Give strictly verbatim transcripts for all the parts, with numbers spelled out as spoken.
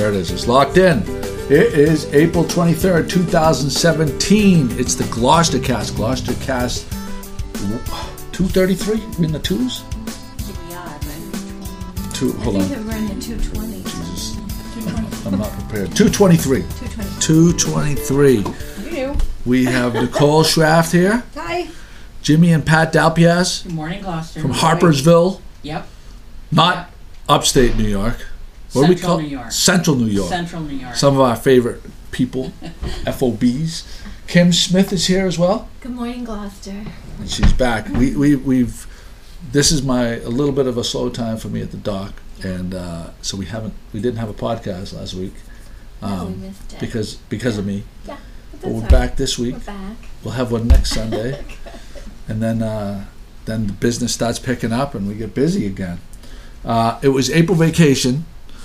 There it is. It's locked in. It is April twenty-third, twenty seventeen. It's the Gloucester Cast. Gloucester Cast two thirty-three? We in the twos? Yeah, but Two, hold I on. think we're in the two twenty. Jesus. two twenty. I'm not prepared. two twenty-three. two twenty. two twenty-three. You do. We have Nicole Schraft here. Hi. Jimmy and Pat Dalpiaz Good morning, Gloucester. from Harpersville. Yep. Not upstate New York. What do we Central call New York. Central New York. Central New York. Some of our favorite people, F O Bs. Kim Smith is here as well, Good morning, Gloucester. and she's back. We we we've. This is my a little bit of a slow time for me at the dock, and uh, so we haven't we didn't have a podcast last week Oh, we um, missed it. because because of me. Yeah, but But that's we're all right. back this week. We're back. We'll have one next Sunday, and then uh, then the business starts picking up, and we get busy again. Uh, it was April vacation.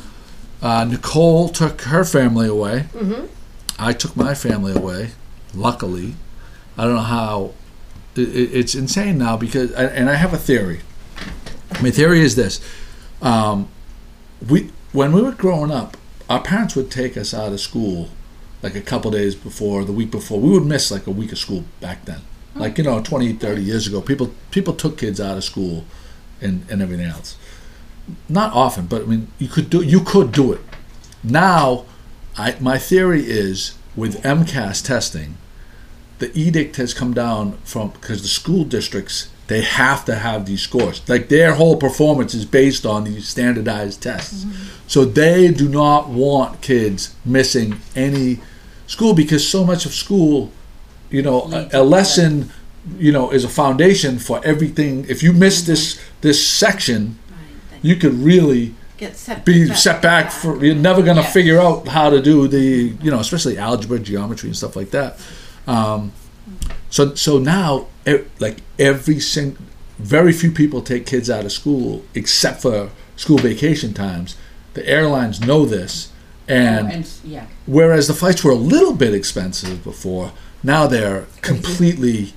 Uh, Nicole took her family away. Mm-hmm. I took my family away. Luckily, I don't know how. It, it, it's insane now because, and I have a theory. My theory is this: um, we when we were growing up, our parents would take us out of school like a couple days before, the week before. We would miss like a week of school back then. Like, you know, twenty, thirty years ago, people people took kids out of school and, and everything else. Not often, but I mean, you could do you could do it. Now, I my theory is with MCAS testing, the edict has come down from because the school districts they have to have these scores. Like their whole performance is based on these standardized tests. Mm-hmm. So they do not want kids missing any school because so much of school, you know, a, a lesson, you know, is a foundation for everything. If you miss this this section, you could really Get set be back. set back for. You're never going to Yes. figure out how to do the, you know, especially algebra, geometry, and stuff like that. Um, so so now, e- like every single, very few people take kids out of school except for school vacation times. The airlines know this, and, Oh, and yeah. whereas the flights were a little bit expensive before, now they're completely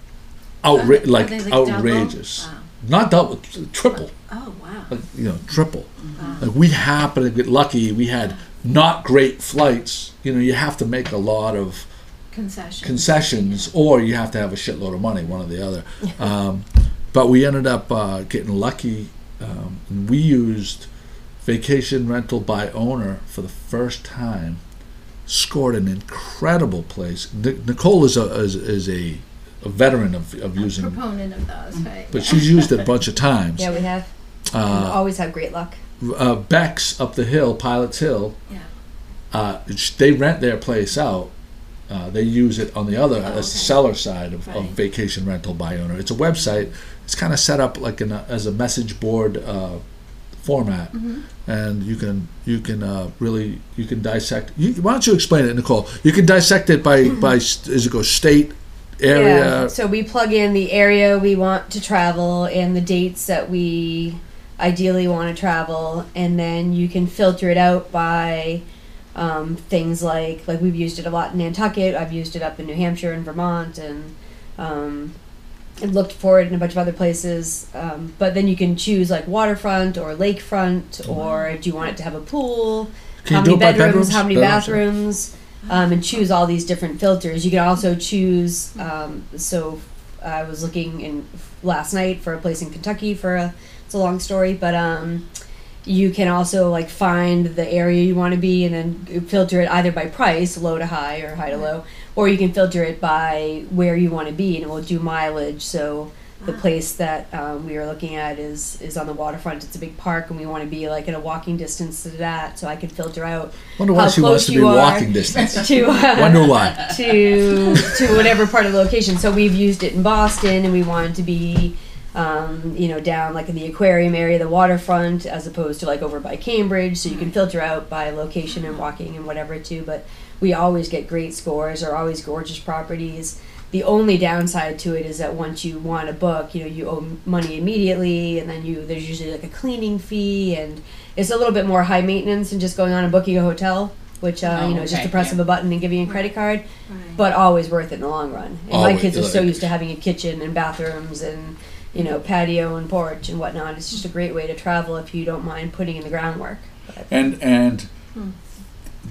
outra- Are like, they, like, double? outrageous. Wow. Not double, triple. Oh, wow. Like, you know, triple. Wow. Like we happen to get lucky. We had not great flights. You know, you have to make a lot of Concessions. concessions, or you have to have a shitload of money, one or the other. Um, but we ended up uh, getting lucky. Um, and we used Vacation Rental by Owner for the first time. Scored an incredible place. Nic- Nicole is a is, is a, a veteran of, of A using, proponent of those, right? but she's used it a bunch of times. Yeah, we have. Uh, always have great luck. uh, Beck's up the hill, Pilot's Hill. Yeah. Uh, sh- they rent their place out. Uh, they use it on the other, Oh, as the okay. seller side of, Right. of Vacation Rental by Owner. It's a website. It's kind of set up like in a, as a message board uh, format, Mhm. and you can you can uh, really you can dissect. You, why don't you explain it, Nicole? You can dissect it by by s- as it goes state, area. Yeah. So we plug in the area we want to travel and the dates that we ideally want to travel, and then you can filter it out by um, things like like we've used it a lot in Nantucket. I've used it up in New Hampshire and Vermont, and um, and looked for it in a bunch of other places. Um, but then you can choose like waterfront or lakefront, or do you want it to have a pool? Can how you do many it by bedrooms, bedrooms? How many Bedrooms, bathrooms? Um, and choose all these different filters. You can also choose. Um, so I was looking in last night for a place in Kentucky for a. It's a long story, but um, you can also like find the area you want to be, and then filter it either by price, low to high or high to low, or you can filter it by where you want to be, and it will do mileage. So the Wow. place that um, we are looking at is is on the waterfront. It's a big park, and we want to be like in a walking distance to that. So I can filter out Wonder why how she wants close to be you are walking distance. to uh, Wonder why. to to whatever part of the location. So we've used it in Boston, and we wanted to be, um, you know, down like in the aquarium area, the waterfront, as opposed to like over by Cambridge. So you can filter out by location and walking and whatever too. But we always get great scores, or always gorgeous properties. The only downside to it is that once you want to book, you know, you owe money immediately, and then you there's usually like a cleaning fee, and it's a little bit more high maintenance than just going on and booking a hotel, which uh, Oh, you know, is just okay, the press yeah. of a button and giving you a credit card. Right. But always worth it in the long run. And my Always, kids are so like- used to having a kitchen and bathrooms and, you know, patio and porch and whatnot. It's just a great way to travel if you don't mind putting in the groundwork. But And and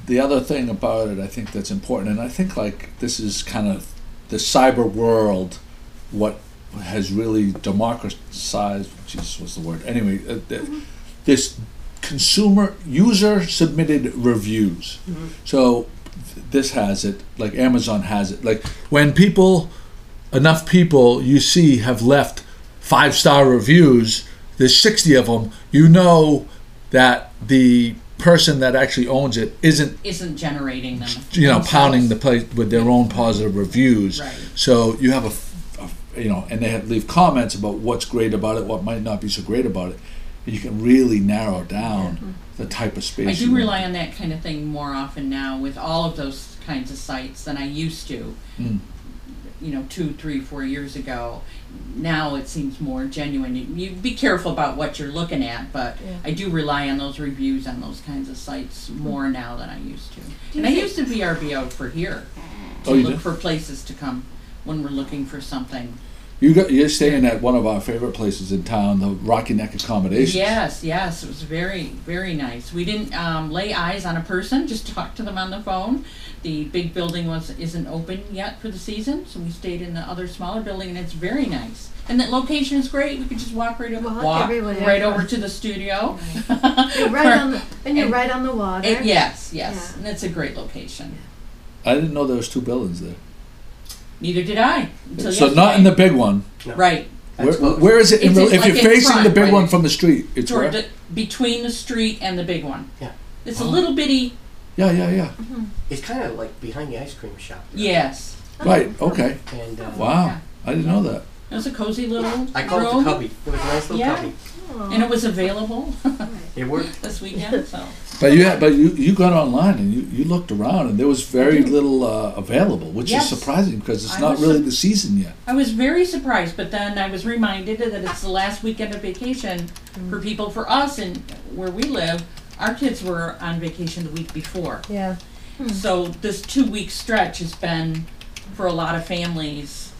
the other thing about it, I think that's important, and I think like this is kind of the cyber world, what has really democratized. Jesus, what's the word? Anyway, uh, th- this consumer user submitted reviews. Mhm. So th- this has it, like Amazon has it. Like when people, enough people you see have left five star reviews. There's sixty of them. You know that the person that actually owns it isn't, Isn't generating them. you know, themselves. pounding the place with their own positive reviews. Right. So you have a, f- a f- you know, and they have leave comments about what's great about it, what might not be so great about it. And you can really narrow down the type of space. I you do want. rely on that kind of thing more often now with all of those kinds of sites than I used to. Mm. You know, two, three, four years ago. Now it seems more genuine. You, you be careful about what you're looking at, but Yeah. I do rely on those reviews on those kinds of sites more now than I used to. you And I think- used to V R B O for here to Oh, you look did? for places to come when we're looking for something. You got you're staying at one of our favorite places in town, the Rocky Neck Accommodations. Yes, yes, it was very, very nice. We didn't um, lay eyes on a person, just talked to them on the phone. The big building was isn't open yet for the season, so we stayed in the other smaller building, and it's very nice. And the location is great. We could just walk right over, Walk walk everywhere. right over to the studio. You're right on the, and you're And- right on the water. It- yes, yes, Yeah. and it's a great location. I didn't know there was two buildings there. Neither did I until So not in the big one. No. right. Where, That's close. where is it? In It's real, in- if like you're in facing front, the big right? one from the street, it's Toward where? the, between the street and the big one. Yeah. It's a Oh. little bitty. Yeah, yeah, yeah. It's kind of like behind the ice cream shop. there. Yes. Right. Okay. And uh, Wow. Yeah. I didn't know that. It was a cozy little I called it room, the cubby. It was a nice little Yeah. cubby. Aw. and it was available It worked. this weekend. So. But you had, but you, you got online and you, you looked around and there was very little uh, available, which Yes. is surprising because it's I not was really sur- the season yet. I was very surprised, but then I was reminded that it's the last weekend of vacation for people. For us, and where we live, our kids were on vacation the week before. Yeah. So this two-week stretch has been for a lot of families.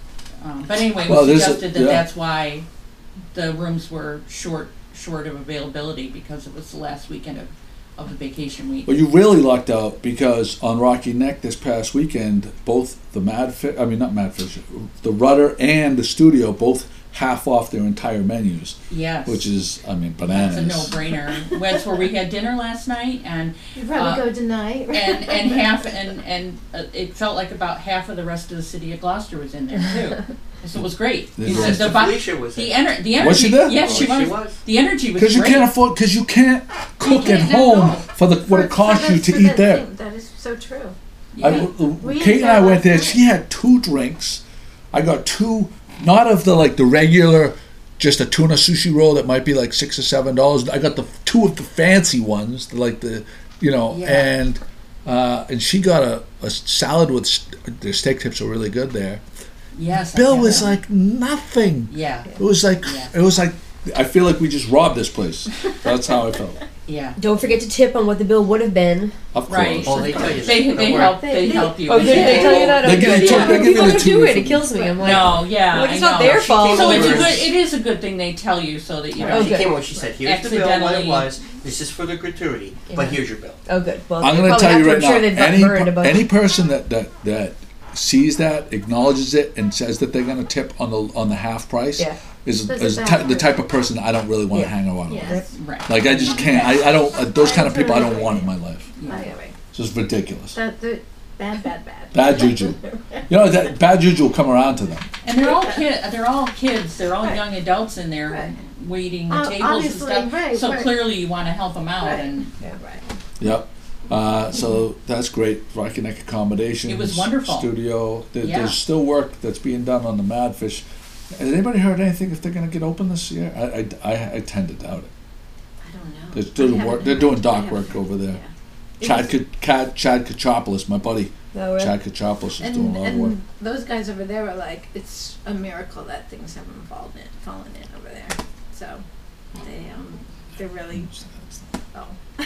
Um, but anyway, Well, we there's a- suggested that yeah. that's why the rooms were short, short of availability because it was the last weekend of, of the vacation week. Well, you really lucked out because on Rocky Neck this past weekend, both the Madfish, I mean not Madfish, the Rudder and the Studio both half off their entire menus, Yes. which is, I mean, That's a bananas. no-brainer. That's where we had dinner last night, and You'd probably Uh, go tonight. and and half and and uh, it felt like about half of the rest of the city of Gloucester was in there too. So it was great. Yeah. The, Yes, the, Sister vi- Felicia was the, there. ener- the energy. Was she there? Yes, she, Oh, was. she was. The energy was Because you great. can't afford, because you can't cook can't at now home go. for the what it costs you to eat there. That is so true. Yeah. I, We Kate ate and I there went last there. night. She had two drinks. I got two, not of the like the regular, just a tuna sushi roll that might be like six or seven dollars. I got the two of the fancy ones, the, like the, you know, Yeah. and uh, and she got a, a salad with st- their steak tips are really good there. Yes. I Bill had was that. like nothing. Yeah. It was like Yeah. it was like I feel like we just robbed this place. That's how I felt. Yeah. Don't forget to tip on what the bill would have been. Of course. Right. Oh, they tell you. They Don't they worry. help They- they they- help you. Oh, with did they that. tell you that? They Okay, give you good. two- Yeah. they give People you the don't two do it. different- It kills me. I'm like, No, yeah. like I it's not know. their She fault. came So it's a over- good. It is a good thing they tell you so that you Right. know. Oh, She good. came over. She said, "Here's the bill. What it Accidentally- was. This is for the gratuity, but Yeah. here's your bill." Oh, good. Well, I'm they going to probably tell have you to- right I'm now. sure they've Any burned a bunch. any person that, that that sees that, acknowledges it, and says that they're going to tip on the on the half price Yeah. is, That's is a ty- bad the person. type of person I don't really want to Yeah. hang around with. Yes. Right. Like I just can't. I, I don't. Uh, those kind of people I don't want in my life. I agree. It's just ridiculous. That, that, bad, bad, bad. Bad juju. You know that bad juju will come around to them. And they're all kid. They're all kids. They're all Right. young adults in there Right. waiting the Uh, tables and obviously, stuff. right, so right. clearly you want to help them out. Right. And Right. Yep. Uh, so that's great. Rocky Neck Accommodations. It was wonderful. Studio. There, Yeah. There's still work that's being done on the Madfish. Has anybody heard anything if they're going to get open this year? I, I, I, I tend to doubt it. I don't know. They're doing I work. haven't They're heard. doing I dock haven't work heard. over there. Yeah. Chad, Ka- Chad, Chad Kachopoulos, my buddy. No, really? Chad Kachopoulos is doing And, a lot of work. and those guys over there are like, it's a miracle that things haven't fallen in, fallen in over there. So they um they're really oh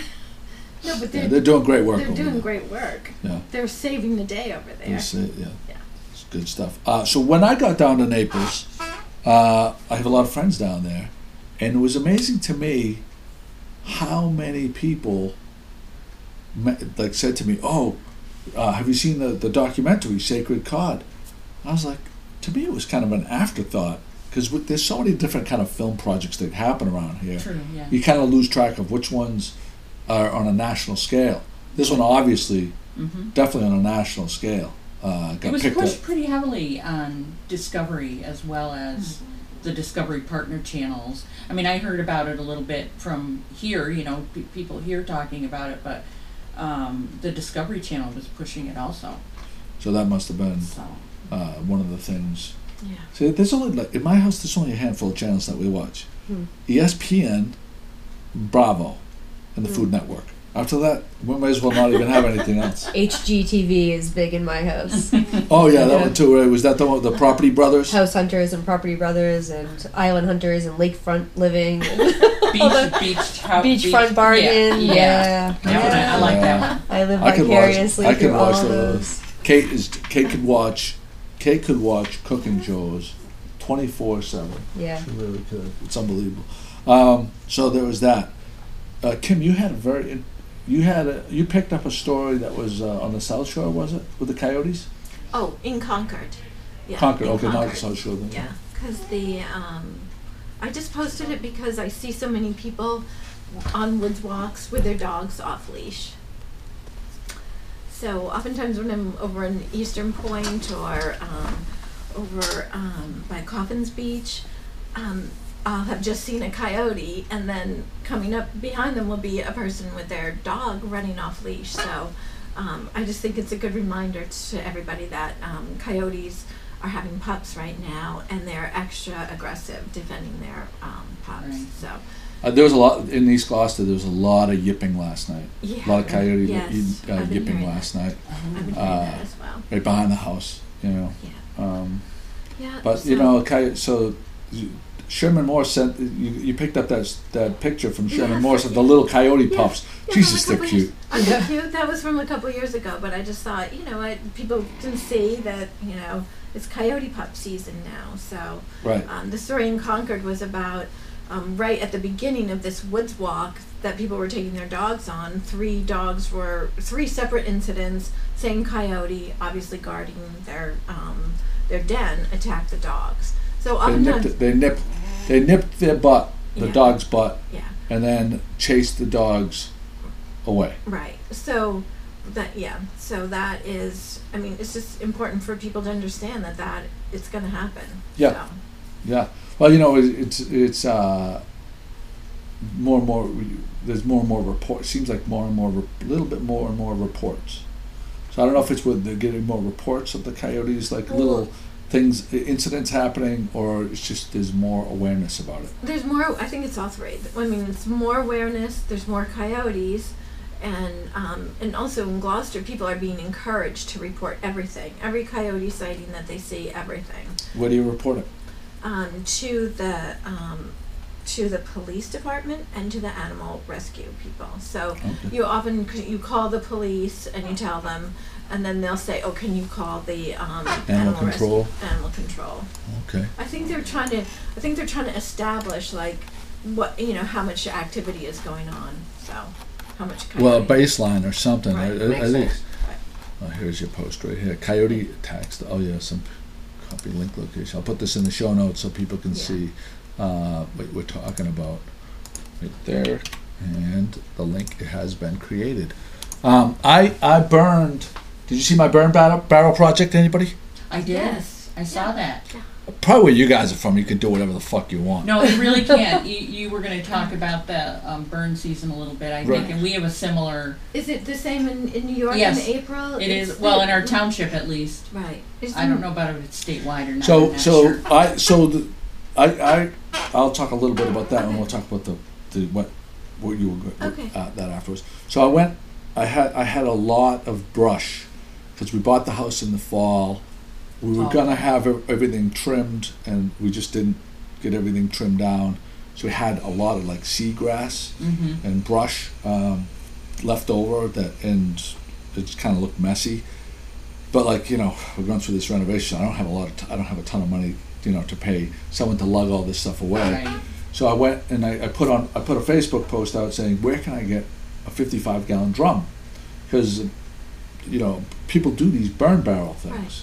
no, but Yeah, they're they're doing great work they're over doing there. great work. Yeah. They're saving the day over there. It's, uh, yeah. Yeah. It's good stuff. Uh, so when I got down to Naples, uh, I have a lot of friends down there, and it was amazing to me how many people me- like said to me, "Oh, uh, have you seen the the documentary Sacred Cod?" I was like, to me, it was kind of an afterthought because there's so many different kind of film projects that happen around here. True, yeah. You kind of lose track of which ones are on a national scale. This one, obviously, Mm-hmm. definitely on a national scale, uh, got It was picked pushed up. pretty heavily on Discovery as well as Mm-hmm. the Discovery partner channels. I mean, I heard about it a little bit from here, you know, pe- people here talking about it, but um, the Discovery Channel was pushing it also. So that must have been So uh, one of the things. Yeah. See, there's only like in my house. There's only a handful of channels that we watch: Hmm. E S P N, Bravo, and the Hmm. Food Network. After that, we might as well not even have anything else. H G T V is big in my house. Oh yeah, that Yeah. one too. Right? Was that the one, the Property Brothers? House Hunters and Property Brothers and Island Hunters and Lakefront Living. beach, beach, how, Beachfront Bargain. Yeah, Yeah. That one, I, I like that one. I live I could watch. vicariously I could through all watch of those. those. Kate is. Kate could watch. Kate could watch cooking shows, twenty four seven. Yeah. She really could. It's unbelievable. Um, so there was that. Uh, Kim, you had a very. You had a. You picked up a story that was uh, on the South Shore, was it, with the coyotes? Oh, in Concord. Yeah, Concord. in Okay, not the Concord. South Shore. Then. Yeah, because the um, I just posted it because I see so many people on woods walks with their dogs off leash. So oftentimes when I'm over in Eastern Point or um, over um, by Coffins Beach, um, I'll have just seen a coyote, and then coming up behind them will be a person with their dog running off leash. So um, I just think it's a good reminder to everybody that um, coyotes are having pups right now, and they're extra aggressive defending their um, pups. Right. So Uh, there was a lot in East Gloucester. There was a lot of yipping last night. yeah, A lot of coyote yes, y- uh, I've been yipping hearing last night, I've been hearing Uh, that as well. right behind the house. You know. Yeah, Um, yeah. But you so- know, coyote, so you- Sherman Moore sent you. You picked up that s- that picture from Sherman Yeah, Morse of the yeah. little coyote Yeah. pups. Yeah, Jesus, from a they're couple cute. years- Aren't they cute? That was from a couple years ago, but I just thought, you know what, people can see that, you know, it's coyote pup season now. So Right. um, the story in Concord was about um, right at the beginning of this woods walk that people were taking their dogs on. Three dogs were, three separate incidents, same coyote, obviously guarding their um, their den, attacked the dogs. So They oftentimes, nipped. it- They nipped. They nipped their butt, the Yeah. dog's butt, yeah. and then chased the dogs away. Right. So that yeah. So that is. I mean, it's just important for people to understand that that it's going to happen. Yeah. So, Yeah. Well, you know, it- it's it's uh, more and more. There's more and more reports. Seems like more and more, a little bit more and more reports. So I don't know if it's with they're getting more reports of the coyotes, like Well- little things, incidents happening, or it's just there's more awareness about it. there's more. I think it's all three. I mean, it's more awareness. There's more coyotes, and um, and also in Gloucester, people are being encouraged to report everything, every coyote sighting that they see, everything, Where do you report it? um, to the um, to the police department and to the animal rescue people. So Okay. you often you call the police and you tell them, and then they'll say, "Oh, can you call the um, Animal rescue- control. animal control." Okay. I think they're trying to. I think they're trying to establish like what you know how much activity is going on. So how much. Well, a coyote- baseline or something. Right, I, I, I makes think. sense. Oh, here's your post right here. Coyote attacks. The, oh yeah, some copy link location. I'll put this in the show notes so people can Yeah. see uh, what we're talking about. Right there, and the link has been created. Um, I I burned. Did you see my burn barrel, barrel project? Anybody? I did. Yes. I saw that. Probably where you guys are from, you can do whatever the fuck you want. No, you really can't. You, you were going to talk about the um, burn season a little bit, I think, Right. and we have a similar. Is it the same in, in New York Yes, in April? It It's is well the- in our township at least. Right. Is I the- don't know about if it's statewide or not. I'm So not so sure. I so the, I I I'll talk a little bit about that, and we'll talk about the, the what what you were go- Okay. uh, that afterwards. So I went. I had I had a lot of brush because we bought the house in the fall. We were Oh. gonna have ev- everything trimmed, and we just didn't get everything trimmed down. So we had a lot of like seagrass Mhm. and brush um, left over that, and it just kind of looked messy. But like you know, we're going through this renovation. I don't have a lot of t- I don't have a ton of money, you know, to pay someone to lug all this stuff away. Right. So I went and I, I put on I put a Facebook post out saying, where can I get a fifty-five gallon drum? because you know people do these burn barrel things. Right.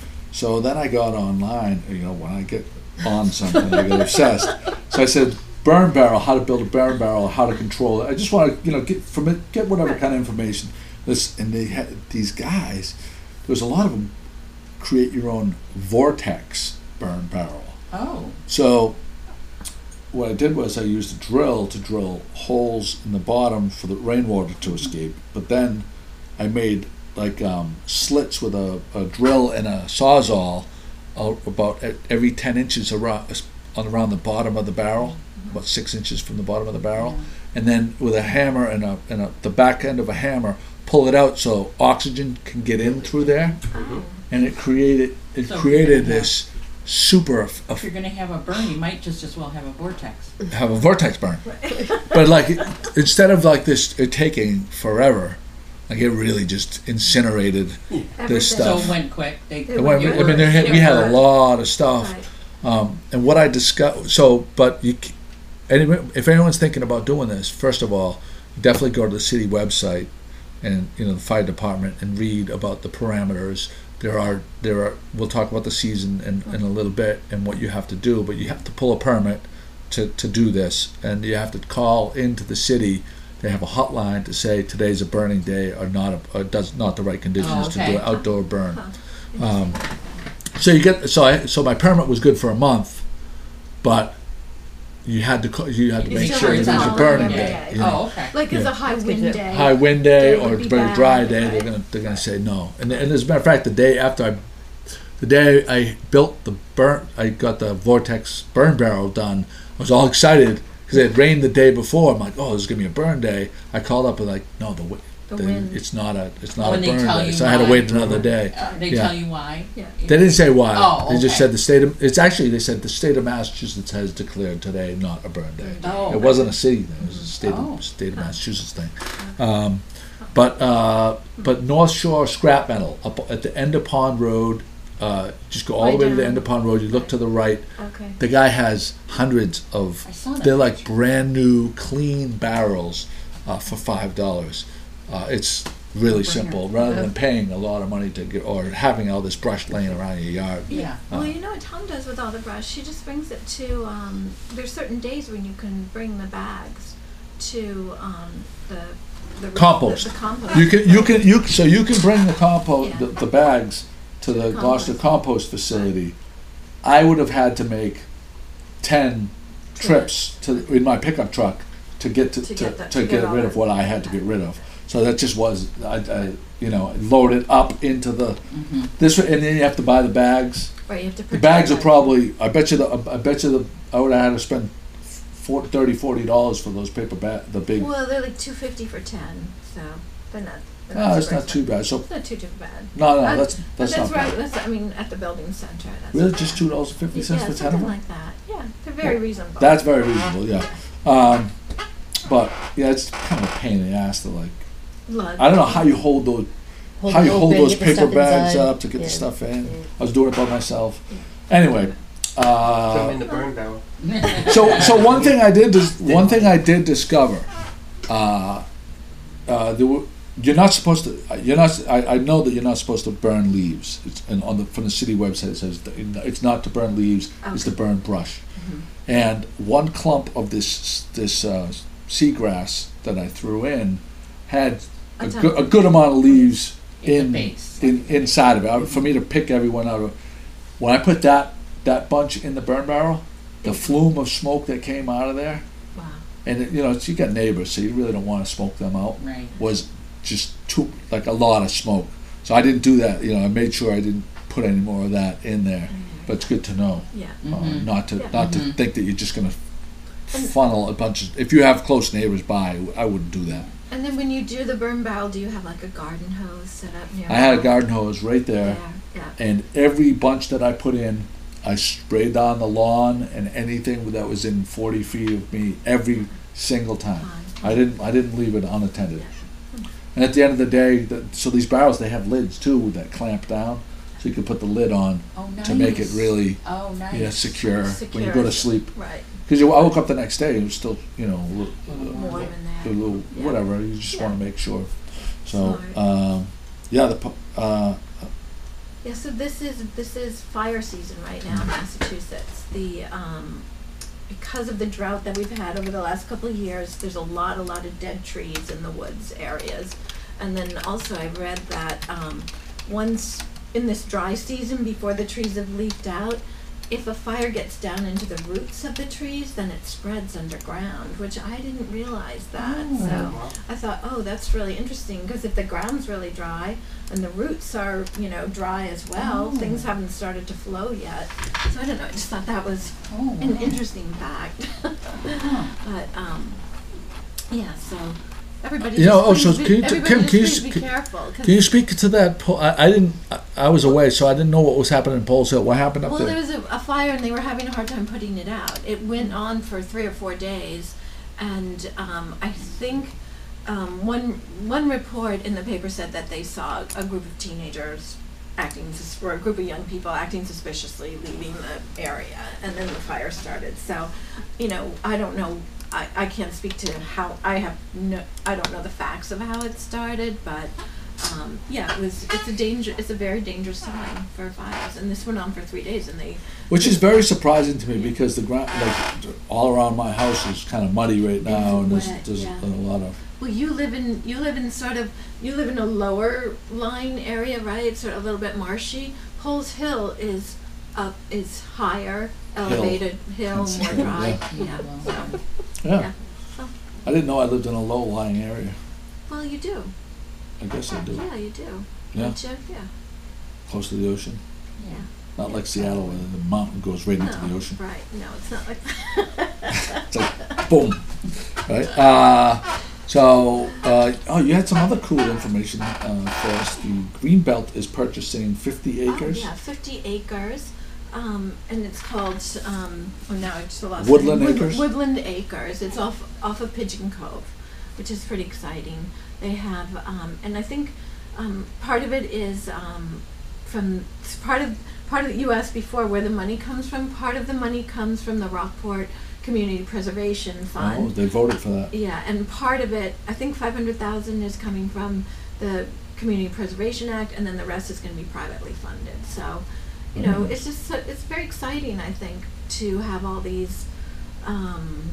So then I got online. You know, when I get on something, I get obsessed. So I said, burn barrel, how to build a burn barrel, how to control it. I just want to, you know, get from it, get whatever kind of information. This and they had these guys. There was a lot of them create your own vortex burn barrel. Oh. So what I did was I used a drill to drill holes in the bottom for the rainwater to escape. But then I made like um, slits with a, a drill and a sawzall uh, about e- every ten inches around around the bottom of the barrel, about six inches from the bottom of the barrel, and then with a hammer and a and a, the back end of a hammer, pull it out so oxygen can get in through there, Mhm. and it created it So created you're gonna this super If you're gonna have a burn, you might just as well have a vortex. have a vortex burn, but like instead of like this it taking forever, like it really just incinerated this Everything. stuff. So it went quick. They, It It went- Your I mean, work, there had, we your had a work. lot of stuff, Right. um, and what I discussed. So, but you, c- any, if anyone's thinking about doing this, first of all, definitely go to the city website and you know the fire department and read about the parameters. There are there are. We'll talk about the season in, in a little bit and what you have to do, but you have to pull a permit to, to do this, and you have to call into the city. They have a hotline to say today's a burning day or not a, or does not the right conditions Oh, to do okay. an outdoor burn. Huh. Um, so you get so I so my permit was good for a month, but you had to co- you had to You make still sure have it to was a tell burning them day. every You know. Oh, okay. Like it's Yeah. a high That's good wind too. day. High wind day Day or would it's be very bad, dry day, they're right. gonna they're gonna say no. And, and as a matter of fact, the day after I, the day I built the burn, I got the vortex burn barrel done. I was all excited because it had rained the day before. I'm like, oh, this is gonna be a burn day. I called up and like, no, the, wi- The the wind. it's not a it's Oh, not and a they burn tell day. you So I had to why. wait another day. Uh, they Yeah. tell you why. Yeah. They didn't say why. Oh, They just okay. said the state of it's actually they said the state of Massachusetts has declared today not a burn day. Oh, It wasn't a city thing; it was a state Oh. of state of Massachusetts thing. Um, but uh, but North Shore Scrap Metal up at the end of Pond Road. Uh, just go all the Way way to the down. end of Pond Road. You look to the right. Okay. The guy has hundreds of. I saw that. They're like picture. brand new, clean barrels uh, for five dollars. Uh, it's really No-brainer. simple. Rather than paying a lot of money to get or having all this brush laying around your yard. Yeah. Uh, Well, you know what Tom does with all the brush? She just brings it to. Um, there's certain days when you can bring the bags to um, the, the Compost. The, the compost. You can you can you so you can bring the compost Yeah. the, the bags to the Compost. Gloucester compost facility. I would have had to make ten trips to in my pickup truck to get to To to, get to, the- to get, get all rid of the- what I had to get rid of. So that just was I, I you know load it up into the Mhm. this and then you have to buy the bags. Right, you have to. The protect bags are it. probably I bet you the I bet you the I would have had to spend forty, thirty, forty dollars for those paper bag the big. Well, they're like two fifty for ten, so they're not. They're No, it's super not too expensive. bad. So It's not too too bad. no, no, Uh, that's But that's that's not right. bad. That's I mean at the building center. That's Really, not just bad. two dollars and fifty cents Yeah, for ten something of them. like that. Yeah, they're very reasonable. That's very reasonable, yeah. Um, but yeah, it's kind of a pain in the ass to like. Lug. I don't know how you hold those Hold how it you hold open, those get the paper stuff bags inside. up to get Yeah. the stuff in. Yeah. I was doing it by myself. Anyway, Put them uh, in the burn barrel. so so one thing I did dis- one thing I did discover. Uh, uh, there were, you're not supposed to. You're not. I, I know that you're not supposed to burn leaves. It's, and on the from the city website it says that it's not to burn leaves. It's to Okay. burn brush. And one clump of this this uh, seagrass that I threw in had A a, ton. good, a good amount of leaves In the in, base. in inside of it. I- For me to pick everyone out of, when I put that that bunch in the burn barrel, the flume of smoke that came out of there, Wow. and it, you know you got neighbors, so you really don't want to smoke them out. Right. Was just too like a lot of smoke. So I didn't do that. You know, I made sure I didn't put any more of that in there. But it's good to know. Yeah. Uh, Mhm. not to Yeah. not to Mhm. think that you're just going to funnel a bunch of. If you have close neighbors by, I wouldn't do that. And then when you do the burn barrel, do you have like a garden hose set up near? I had a garden hose right there, Yeah. and every bunch that I put in, I sprayed down the lawn and anything that was in forty feet of me every single time. Fine. I didn't I didn't leave it unattended. And at the end of the day, the, so these barrels they have lids too that clamp down, so you can put the lid on Oh, nice. to make it really Oh, nice. yeah secure, when you Secure. go to sleep. Right. Because I woke up the next day, it was still, you know, a little, Warm in a there. little Yeah. whatever. You just Yeah. want to make sure. So, Smart. um, yeah, the pu- uh, Yeah, so this is this is fire season right now in Massachusetts. The um, because of the drought that we've had over the last couple of years, there's a lot, a lot of dead trees in the woods areas. And then also I read that um, once in this dry season, before the trees have leafed out, if a fire gets down into the roots of the trees, then it spreads underground, which I didn't realize that. Oh. So Wow. I thought, oh, that's really interesting, because if the ground's really dry and the roots are, you know, dry as well, Oh. things haven't started to flow yet. So I don't know, I just thought that was Oh, an wow. interesting fact. Huh. But, um, yeah, so everybody You just know, oh, please so be, can you t- everybody Kim, just can you please s- be can- careful. 'Cause- can you speak to that? Po- I, I didn't. I, I was away, so I didn't know what was happening in Poles Hill. What happened up Well, there? there was a, a fire and they were having a hard time putting it out. It went on for three or four days, and um, I think um, one one report in the paper said that they saw a group of teenagers acting, sus- or a group of young people acting suspiciously, leaving the area, and then the fire started. So, you know, I don't know. I, I can't speak to how I have no. I don't know the facts of how it started, but. Um, yeah, it was. It's a danger. It's a very dangerous time for fires, and this went on for three days, and they. Which is very surprising to me because the ground, like all around my house, is kind of muddy right now, and there's, wet, there's yeah. a lot of. Well, you live in you live in sort of you live in a lower lying area, right? It's sort of a little bit marshy. Poles Hill is up is higher, elevated hill, That's more true, dry. yeah. Yeah. So, Yeah. yeah. So, I didn't know I lived in a low-lying area. well, you do. I guess I do. Yeah, you do. Yeah, Don't you? Yeah. close to the ocean. Yeah. Not like Seattle, where the mountain goes right into No, the ocean. right. No, it's not like that. It's like boom, right? Uh, so, uh, oh, you had some other cool information uh, for us. The Greenbelt is purchasing fifty acres. Oh, yeah, fifty acres. Um, and it's called, um, oh, now I just lost Woodland the name. Acres? Woodland Acres. It's off, off of Pigeon Cove, which is pretty exciting. They have, um, and I think, um, part of it is, um, from, it's part of, part of the U S before where the money comes from. Part of the money comes from the Rockport Community Preservation Oh, Fund. they voted for that. Yeah, and part of it, I think five hundred thousand is coming from the Community Preservation Act, and then the rest is gonna be privately funded, so, you know, Mm. it's just, so- it's very exciting, I think, to have all these, um,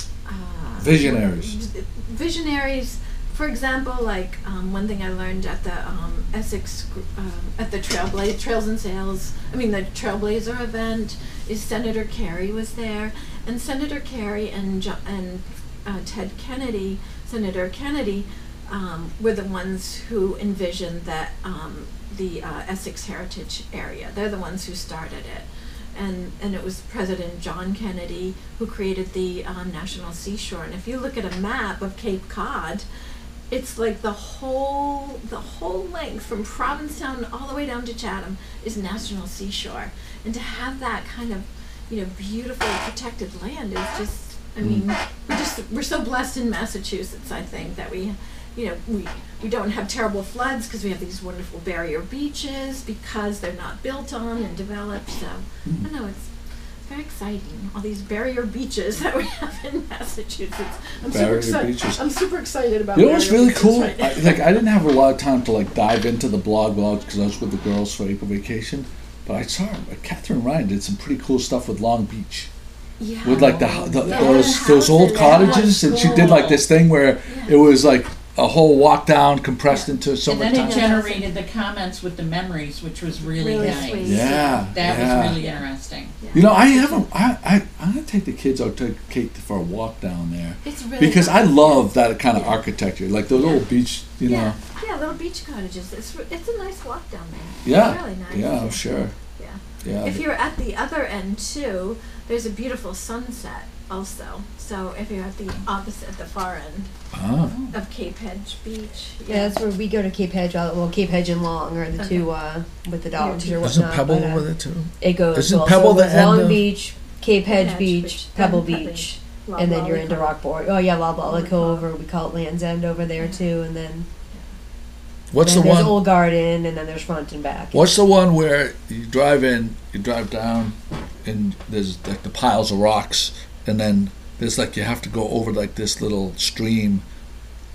uh. Visionaries. Visionaries, for example, like, um, one thing I learned at the, um, Essex, gr- um, at the Trailblaze, Trails and Sales, I mean, the Trailblazer event, is Senator Kerry was there, and Senator Kerry and Jo- and, uh, Ted Kennedy, Senator Kennedy, um, were the ones who envisioned that, um, the, uh, Essex Heritage Area. They're the ones who started it. And, and it was President John Kennedy who created the, um, National Seashore. And if you look at a map of Cape Cod, it's like the whole the whole length from Provincetown all the way down to Chatham is National Seashore, and to have that kind of, you know, beautiful protected land is just, I mean, we're just we're so blessed in Massachusetts, I think, that we, you know, we we don't have terrible floods because we have these wonderful barrier beaches because they're not built on and developed. So I know it's very exciting, all these barrier beaches that we have in Massachusetts. I'm Barrier super excited. beaches. I'm super excited about. You know what's barrier really beaches cool? right now. I, like I didn't have a lot of time to like dive into the blog blogs because I was with the girls for April vacation. But I saw uh, Catherine Ryan did some pretty cool stuff with Long Beach, Yeah. with like the, the Yeah. those those old Houses, yeah. cottages, and she did like this thing where Yeah. it was like a whole walk down compressed into And summertime. then it generated the comments with the memories, which was really, Really nice. sweet. Yeah, That yeah. was really Yeah. interesting. Yeah. You know, I haven't. I, I I'm gonna take the kids out to Kate for a walk down there It's really because I nice. love that kind of Yeah. architecture, like those Yeah. little beach. You yeah. know, Yeah, little beach cottages. It's re- it's a nice walk down there. yeah, It's really nice. yeah, I'm sure. Yeah. Yeah, If you're at the other end too, there's a beautiful sunset also. So if you're at the opposite, the far end ah. of Cape Hedge Beach. Yeah, that's where we go to Cape Hedge. uh, Well, Cape Hedge and Long are the two uh, with the dogs or Isn't whatnot. Pebble but, uh, over there too? It goes. Isn't well, Pebble so it the goes Long end of- Beach, Cape Hedge, Hedge Beach, Beach, Pebble then Pebble Beach, Lob- and then you're into Lollipop. Rockport. Oh yeah, Loblolly Lollipop. Cove, or we call it Land's End over there Yeah. too. And then What's then the there's one? Old Garden, and then there's Front and Back. What's the one where you drive in, you drive down, and there's like the piles of rocks, and then there's like you have to go over like this little stream,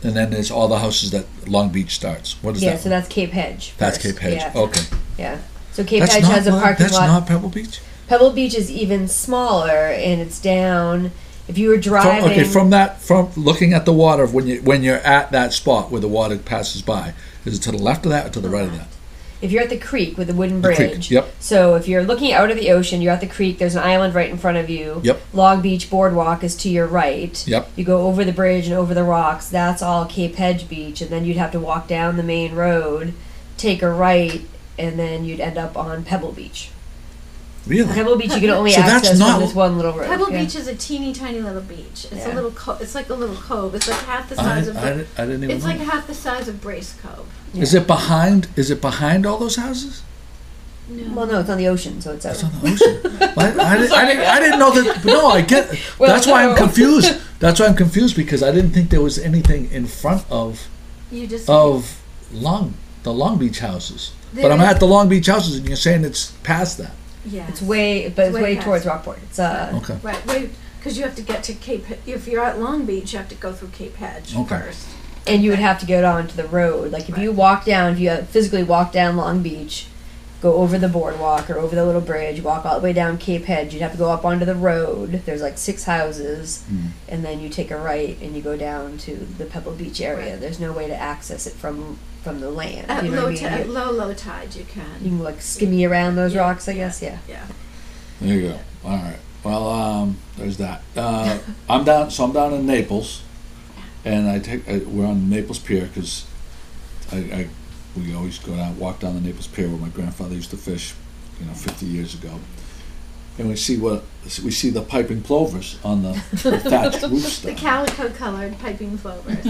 and then there's all the houses that Long Beach starts. What is Yeah, that? so that's Cape Hedge. That's first. Cape Hedge. Yeah. Okay. Yeah. So Cape That's Hedge not has a Long- parking That's lot. not Pebble Beach. Pebble Beach is even smaller, and it's down. If you were From, driving, okay, from that, from looking at the water, when you when you're at that spot where the water passes by, is it to the left of that or to the right of that? if you're at the creek with the wooden The bridge. creek, yep. So if you're looking out of the ocean, you're at the creek. There's an island right in front of you. Yep. Long Beach Boardwalk is to your right. Yep. You go over the bridge and over the rocks. That's all Cape Hedge Beach, and then you'd have to walk down the main road, take a right, and then you'd end up on Pebble Beach. Really? Pebble Beach you can only So that's access not- from this one little road. Pebble yeah. Beach is a teeny tiny little beach. It's Yeah. a little. Co- it's like a little cove. It's like half the I, size of. I, didn't- I didn't even it's know. like half the size of Brace Cove. Is it behind? Is it behind all those houses? No. Well, no, it's on the ocean, so it's out. It's on the ocean. I, I, didn't, I, didn't, I didn't know that. No, I get. Well, that's why I'm no. confused. That's why I'm confused because I didn't think there was anything in front of You just. of Long the Long Beach houses. There But I'm is- at the Long Beach houses, and you're saying it's past that. Yes. It's way, but it's Way way, past. towards Rockport. It's uh, Okay. Right. Wait, because you have to get to Cape. If you're at Long Beach, you have to go through Cape Hedge Okay. first. and you would have to go down to the road. Like if you Right. walk down, if you physically walk down Long Beach, go over the boardwalk or over the little bridge, walk all the way down Cape Hedge, you'd have to go up onto the road. There's like six houses, Mm. and then you take a right and you go down to the Pebble Beach area. Right. There's no way to access it from from the land. At you know low, what I ti- mean? at You, low low tide, you you can. can like skimmy around those Yeah, rocks, I yeah, guess. Yeah. Yeah. There you go. All right. Well, um, there's that. Uh, I'm down. So I'm down in Naples, and I take. I, we're on Naples Pier because I, I we always go down, walk down the Naples Pier where my grandfather used to fish, you know, fifty years ago. And we see what we see the piping plovers on the, the thatched roof The stuff. calico colored piping plovers.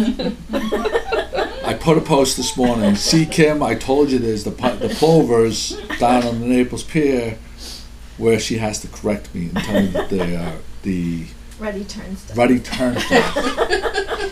I put a post this morning. See, Kim, I told you there's the pi- the plovers down on the Naples Pier, where she has to correct me and tell me that they are the Ready turnstile. ruddy turnstiles.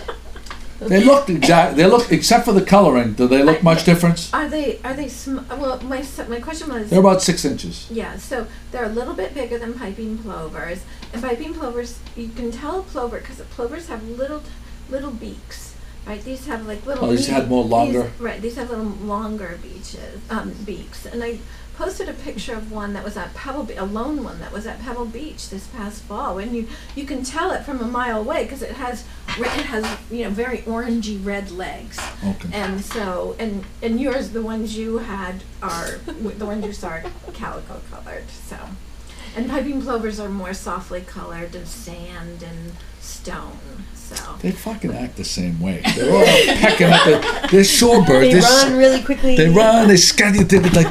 They look exact. They look, except for the coloring. Do they look much different? Are they? Are they? Sm- well, my s- my question was. They're about six inches. Yeah, so they're a little bit bigger than piping plovers, and piping plovers you can tell a plover because plovers have little little beaks, right? These have like little. Oh, these mini- had more longer- These, right, these have little longer beaches, um, beaks, and I posted a picture of one that was at Pebble, Be- a lone one that was at Pebble Beach this past fall, and you you can tell it from a mile away because it has re- it has you know very orangey red legs. Okay. And so, and and yours, the ones you had are the ones you saw are calico colored. So, and piping plovers are more softly colored of sand and stone. So, They fucking act the same way. They're all pecking at the. They're shorebirds. They They're run s- really quickly. They run. They scatter. They like,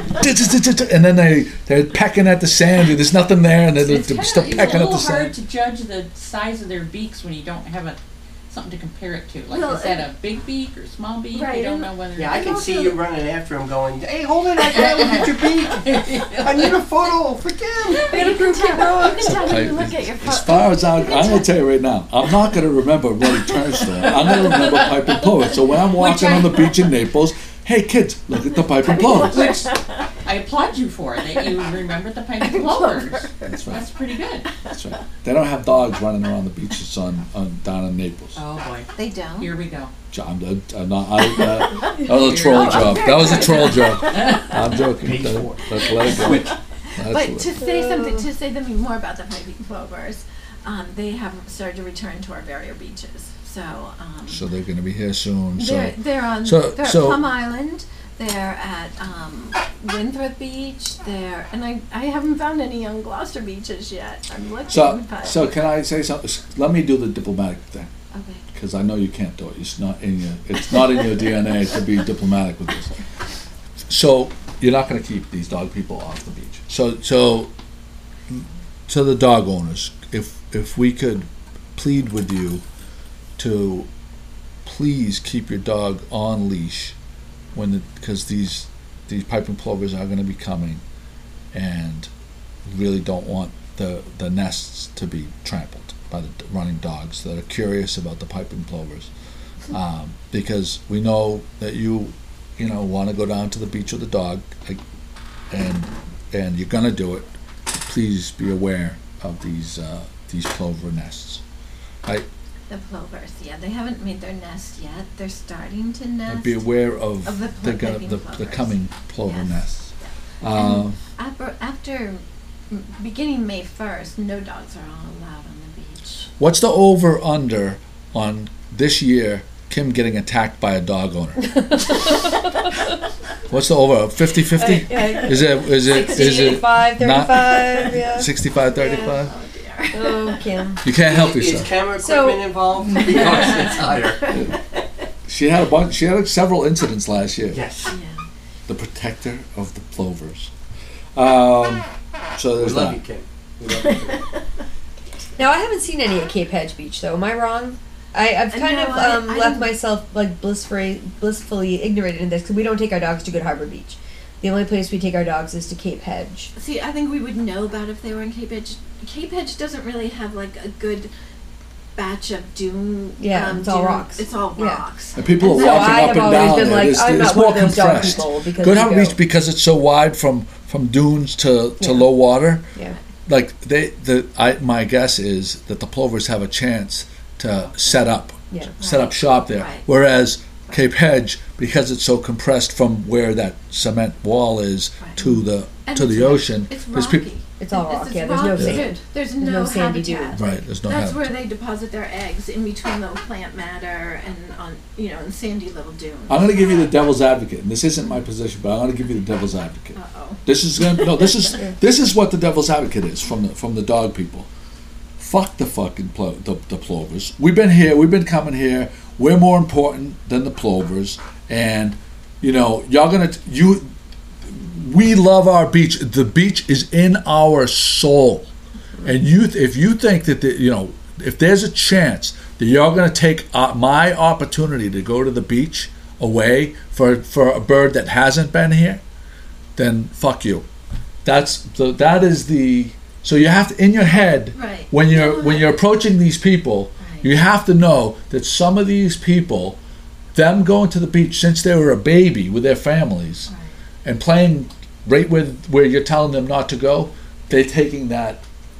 and then they they're pecking at the sand. And there's nothing there, and they're, It's, they're kinda, still it's a pecking at little the hard sand. to judge the size of their beaks when you don't have a something to compare it to. Like, Well, is that a big beak or small beak? Right, You don't and- know whether. Yeah, I can also- see you running after him going, hey, hold it, I gotta look at your beak. I need a photo for Kim. but you can tell. You can tell when you look at your As pho- far as I'm, I'm gonna tell you right now, I'm not gonna remember Ruddy Turnstile. I'm gonna remember Piping Plover. So when I'm walking I- on the beach in Naples, hey kids, look at the Piping Plovers. Which I applaud you for that you remembered the piping plovers. That's right. That's pretty good. That's right. They don't have dogs running around the beaches on, on down in Naples. Oh boy, They don't. here we go. I'm, I'm not, I, uh, that was a troll joke. That was a troll joke. I'm joking. Page Let- four. Let's let it go. Switch. That's But what- to say something, to say something more about the piping plovers, um, they have started to return to our barrier beaches. So, um, So they're gonna be here soon. So they're they're on so- they're so- at Plum Island. They're at um, Winthrop Beach. They're and I, I haven't found any on Gloucester beaches yet. I'm looking. so but, so can I say something? Let me do the diplomatic thing. okay. Because I know you can't do it. It's not in your. It's not in your D N A to be diplomatic with this. So you're not going to keep these dog people off the beach. So so to the dog owners, if if we could plead with you to please keep your dog on leash when the because these these piping plovers are going to be coming, and really don't want the the nests to be trampled by the d- running dogs that are curious about the piping plovers, um, because we know that you, you know, want to go down to the beach with a dog, like, and and you're gonna do it. Please be aware of these uh, these plover nests. I The plovers, yeah, they haven't made their nest yet. They're starting to nest. And be aware of, Of the the, plo- go- piping the, the plovers. coming plover Yes. nests. And Um, after, after m- beginning May first, no dogs are all allowed on the beach. what's the over under on this year Kim getting attacked by a dog owner? What's the over? fifty fifty? Yeah, Is it is it is it sixty-five, not- thirty-five, yeah. sixty-five thirty-five? Oh dear. Oh, Kim. You can't help Is yourself. camera So- equipment involved? No, it's higher. She had a bunch. She had several incidents last year. Yes. Yeah. The protector of the plovers. Um, so We there's love that. you, Kim. We love you, Kim. Now I haven't seen any at Cape Hedge Beach though. Am I wrong? I, I've Uh, kind no, of I- um, I left didn't- myself like blissfully, blissfully ignorant in this because we don't take our dogs to Good Harbor Beach. The only place we take our dogs is to Cape Hedge. See, I think we would know about if they were in Cape Hedge. Cape Hedge doesn't really have like a good batch of dune. Yeah, um, it's all dune- rocks. It's all Yeah. rocks. And people And are so walking I up have and always down been there. like, it's I'm it's not more one of those dog compressed. people because Good we Harbor go- Beach because it's so wide from from dunes to, to Yeah. low water. Yeah. Like they, the I my guess is that the plovers have a chance to set up, Yeah. set up shop there. Right. Whereas Cape Hedge, because it's so compressed from where that cement wall is Right. to the And to the it's- oceon, It's there's rocky. peop- It's all rock. It's Yeah, there's no rocky. sand. There- There's There's no, no sandy habitat. dune. right. There's no That's habitat. where they deposit their eggs, in between the plant matter and on, you know, in sandy little dunes. I'm going to give you the devil's advocate, and this isn't my position, but I'm going to give you the devil's advocate. Uh oh. This is gonna, no. This is this is what the devil's advocate is from the from the dog people. Fuck the fucking plo- the, the plovers. We've been here. We've been coming here. We're more important than the plovers, and you know y'all gonna you. We love our beach. The beach is in our soul, and you if you think that the, you know if there's a chance that you're gonna take uh, my opportunity to go to the beach away for for a bird that hasn't been here, then fuck you. That's the that is the so you have to in your head Right. when you're No, when I- you're approaching these people, Right. you have to know that some of these people, them going to the beach since they were a baby with their families Right. and playing right where where you're telling them not to go, they're taking that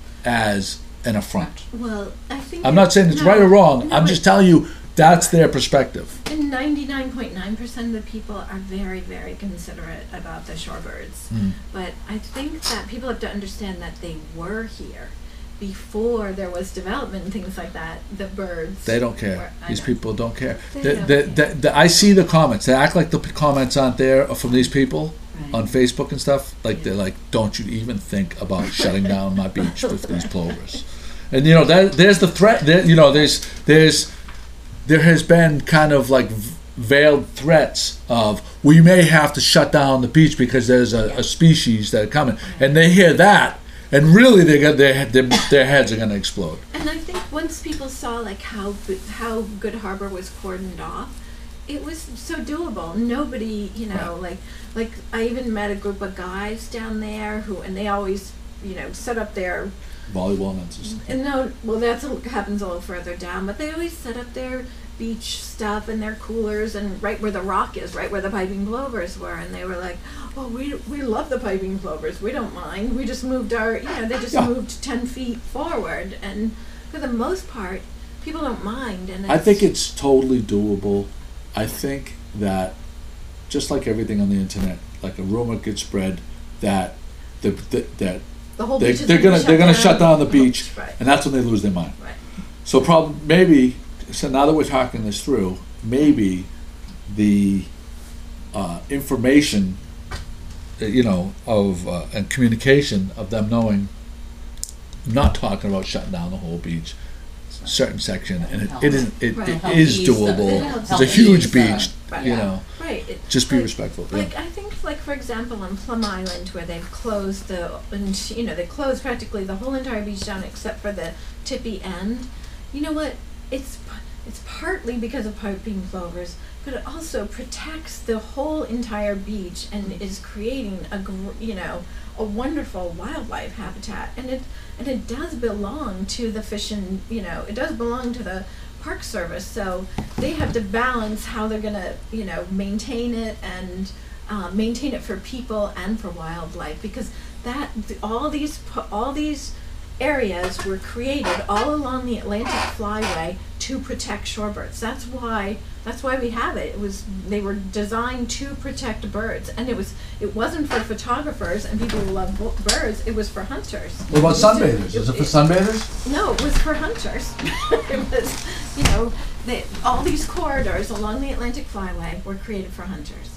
as an affront. Well, I think. I'm not saying it's no, right or wrong. no, I'm but- just telling you that's their perspective. And ninety-nine point nine percent of the people are very, very considerate about the shorebirds. Mm. But I think that people have to understand that they were here before there was development and things like that. The birds. They don't were- care. I These know. people don't care. They The, don't the, care. the, the, I see the comments. They act like the p- comments aren't there from these people Right. on Facebook and stuff. Like Yeah. they're like, "Don't you even think about shutting down my beach with these plovers?" And you know, that, there's the threat. There, you know, there's there's there has been kind of like v- veiled threats of we may have to shut down the beach because there's a, a species that are coming, and they hear that, and really they got their their, their heads are going to explode. And I think once people saw like how Good- how Good Harbor was cordoned off, it was so doable. Nobody, you know, like like I even met a group of guys down there who, and they always, you know, set up their Volleyball nets. and stuff. and no, well, that's a, happens a little further down, but they always set up their beach stuff and their coolers and right where the rock is, right where the piping plovers were, and they were like, "Oh, we we love the piping plovers. We don't mind. We just moved our, you know, they just Yeah. moved ten feet forward, and for the most part, people don't mind." And I think it's totally doable. I think that just like everything on the internet, like a rumor gets spread that the, the that the whole they, beach is they're gonna they're gonna shut down the whole- beach, right? and that's when they lose their mind. Right. So probably maybe so now that we're talking this through, maybe the uh, information, uh, you know, of uh, and communication of them knowing, I'm not talking about shutting down the whole beach, certain section, and it, it is it, Right. it Help is ease the- doable. help It's a huge ease the- beach, Right. you Yeah. know. Right. It, Just be like- respectful. Yeah. Like I think, like for example, on Plum Island, where they've closed the, and you know, they closed practically the whole entire beach down except for the tippy end. You know what? It's p- it's partly because of piping plovers, but it also protects the whole entire beach and is creating a gr- you know a wonderful wildlife habitat. And it and it does belong to the fish and you know it does belong to the Park Service, so they have to balance how they're gonna, you know, maintain it and uh, maintain it for people and for wildlife, because that th- all these pu- all these areas were created all along the Atlantic Flyway to protect shorebirds. That's why that's why we have it. It was they were designed to protect birds, and it was it wasn't for photographers and people who love bo- birds. It was for hunters. What about It was to- sunbathers? Is it for sunbathers? No, it was for hunters. It was, you know, they, all these corridors along the Atlantic Flyway were created for hunters.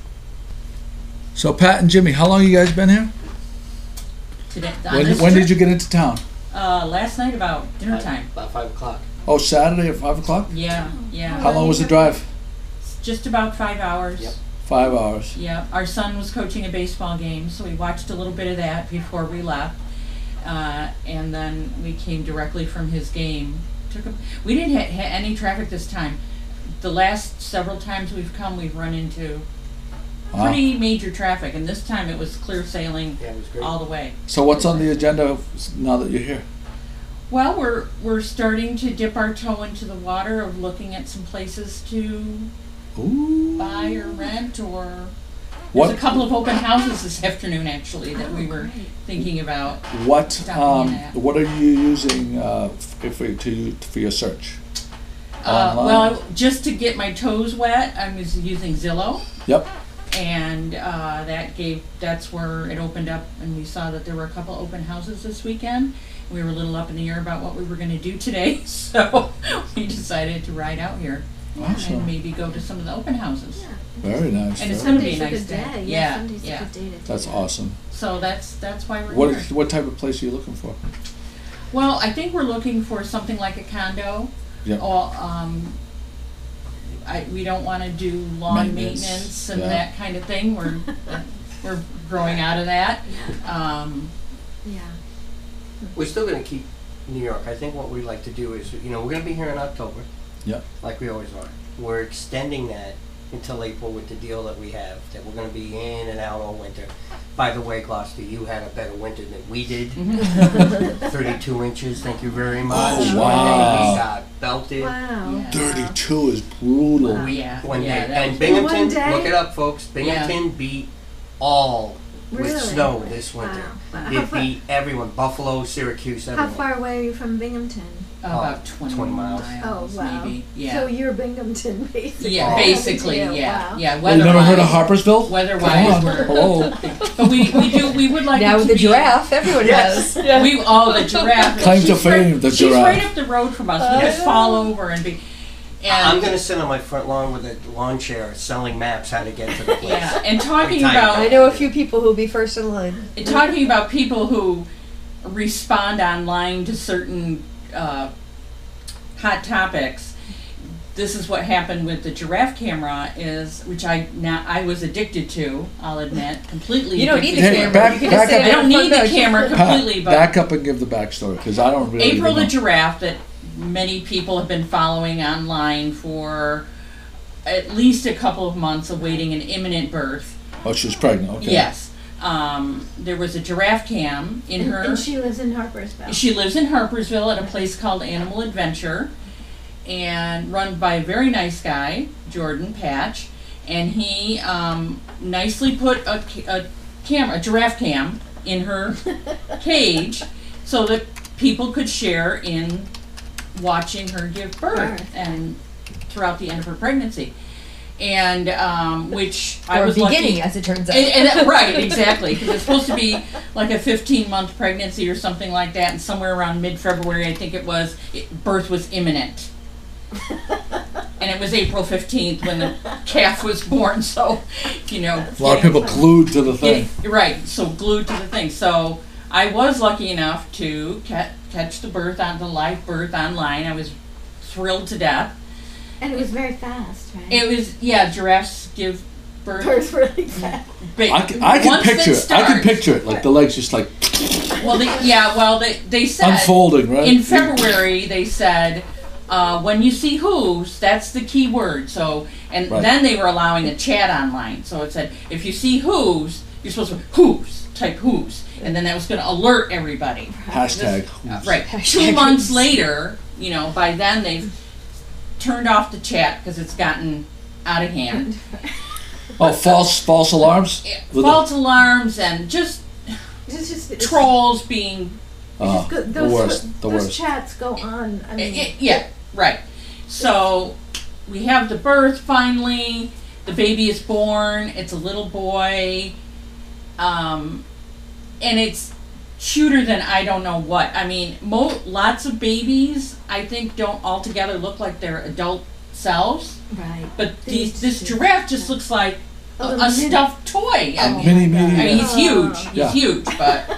So Pat and Jimmy, how long you guys been here? Today, on When, this when trip, did you get into town? Uh, last night about dinner time. About five o'clock. Oh, Saturday at five o'clock. Yeah, yeah. How long was the drive? Just about five hours. Yep. Five hours. Yeah, our son was coaching a baseball game, so we watched a little bit of that before we left, uh, and then we came directly from his game. Took a, we didn't ha- ha- any traffic this time. The last several times we've come, we've run into Wow. pretty major traffic, and this time it was clear sailing Yeah, it was great. all the way. So what's on the agenda now that you're here? Well, we're we're starting to dip our toe into the water of looking at some places to Ooh. buy or rent, or What? there's a couple of open houses this afternoon actually that we were great. thinking about. What Stopping um, in at. what are you using uh, f- for to for your search? Uh, Online? well, just to get my toes wet, I was using Zillow, Yep. and uh, that gave that's where it opened up, and we saw that there were a couple open houses this weekend. We were a little up in the air about what we were going to do today, so we decided to ride out here and Awesome. maybe go to some of the open houses. Yeah. Very nice. And it's very gonna be a Sunday's nice good day. Yeah, Yeah, Sunday's yeah. a good day to do That's that. awesome. So that's that's why we're What here. what type of place are you looking for? Well, I think we're looking for something like a condo. Yep. Or um, I we don't want to do lawn Maintenance, maintenance and yeah. that kind of thing. We're we're growing out of that. Um, Yeah. We're still going to keep New York. I think what we'd like to do is, you know, we're going to be here in October. Yep. Like we always are. We're extending that until April with the deal that we have, that we're going to be in and out all winter. By the way, Gloucester, you had a better winter than we did. thirty-two inches, thank you very much. Oh, When wow. they got belted. Wow. Yeah. Thirty-two is brutal. Wow. yeah, When yeah, they, that and was- Binghamton, One day? look it up, folks. Binghamton beat all with Really? snow this winter. Wow. Wow. How It far, beat everyone. Buffalo, Syracuse, how everyone. far away are you from Binghamton? about Oh, twenty, twenty miles. Oh, wow. maybe. Yeah. So you're Binghamton, basically. yeah, Oh. basically, Wow. yeah, yeah. Well, you never heard of Weather-wise- Harpersville? Weather-wise, Come on. we're. Hello. But we, we do we would like Now it with to the be- giraffe, everyone Yes. has. Yeah. We oh the giraffe. Claim to She's right- fame, the She's giraffe. right up the road from us. We I just fall over and be. And I'm going to sit on my front lawn with a lawn chair selling maps how to get to the place. yeah, and talking Let me tell you. I about know a few people who'll be first in line. and talking about people who respond online to certain uh, hot topics. This is what happened with the giraffe camera, is which I now I was addicted to. I'll admit, completely. You don't need the addicted Hey, camera. back- you can back just say up. I don't need the Back- camera Pat, completely, but back up and give the backstory because I don't really. April the even know. giraffe that many people have been following online for at least a couple of months, awaiting an imminent birth. Oh, she was pregnant. Okay. Yes, um, there was a giraffe cam in And, her. and she lives in Harpersville. She lives in Harpersville at a place called Animal Adventure, and run by a very nice guy, Jordan Patch, and he um, nicely put a, ca- a camera, a giraffe cam, in her cage, so that people could share in watching her give birth, Birth. and throughout the end of her pregnancy, and um, which I Or was beginning, lucky. as it turns out. And, and, right, exactly, because it's supposed to be like a fifteen-month pregnancy or something like that, and somewhere around mid-February, I think it was, it, birth was imminent. And it was April fifteenth when the calf was born, so, you know. A lot of people glued to the thing. Getting- right, so glued to the thing. So I was lucky enough to ca- catch the birth on the live birth online. I was thrilled to death. And it was very fast, right? It was, yeah, giraffes give birth. Birth really fast. big. I can, I can Once picture it. I starts- can picture it. Like the legs just like Well, they, yeah, well, they, they said unfolding, right? in February, they said, uh, when you see who's, that's the key word. So, and Right. then they were allowing a chat online. So it said, if you see who's, you're supposed to who's, type who's. And then that was going to alert everybody. Hashtag. Uh, right. Hashtag Two months who's. later, you know, by then they've turned off the chat because it's gotten out of hand. Oh, false false alarms. With False alarms and just It's just it's, trolls being the, oh, it's just good. the Those, worst. The those worst. chats go on. I I- mean, I- yeah, right. So we have the birth finally. The baby is born. It's a little boy. Um, and it's cuter than I don't know what. I mean, mo- lots of babies, I think, don't altogether look like their adult selves. Right. But They these, this just- giraffe just looks like a, A a little mini- stuffed toy. I Oh mean, Mini, my mini. God. I mean, he's huge. He's Yeah. huge, but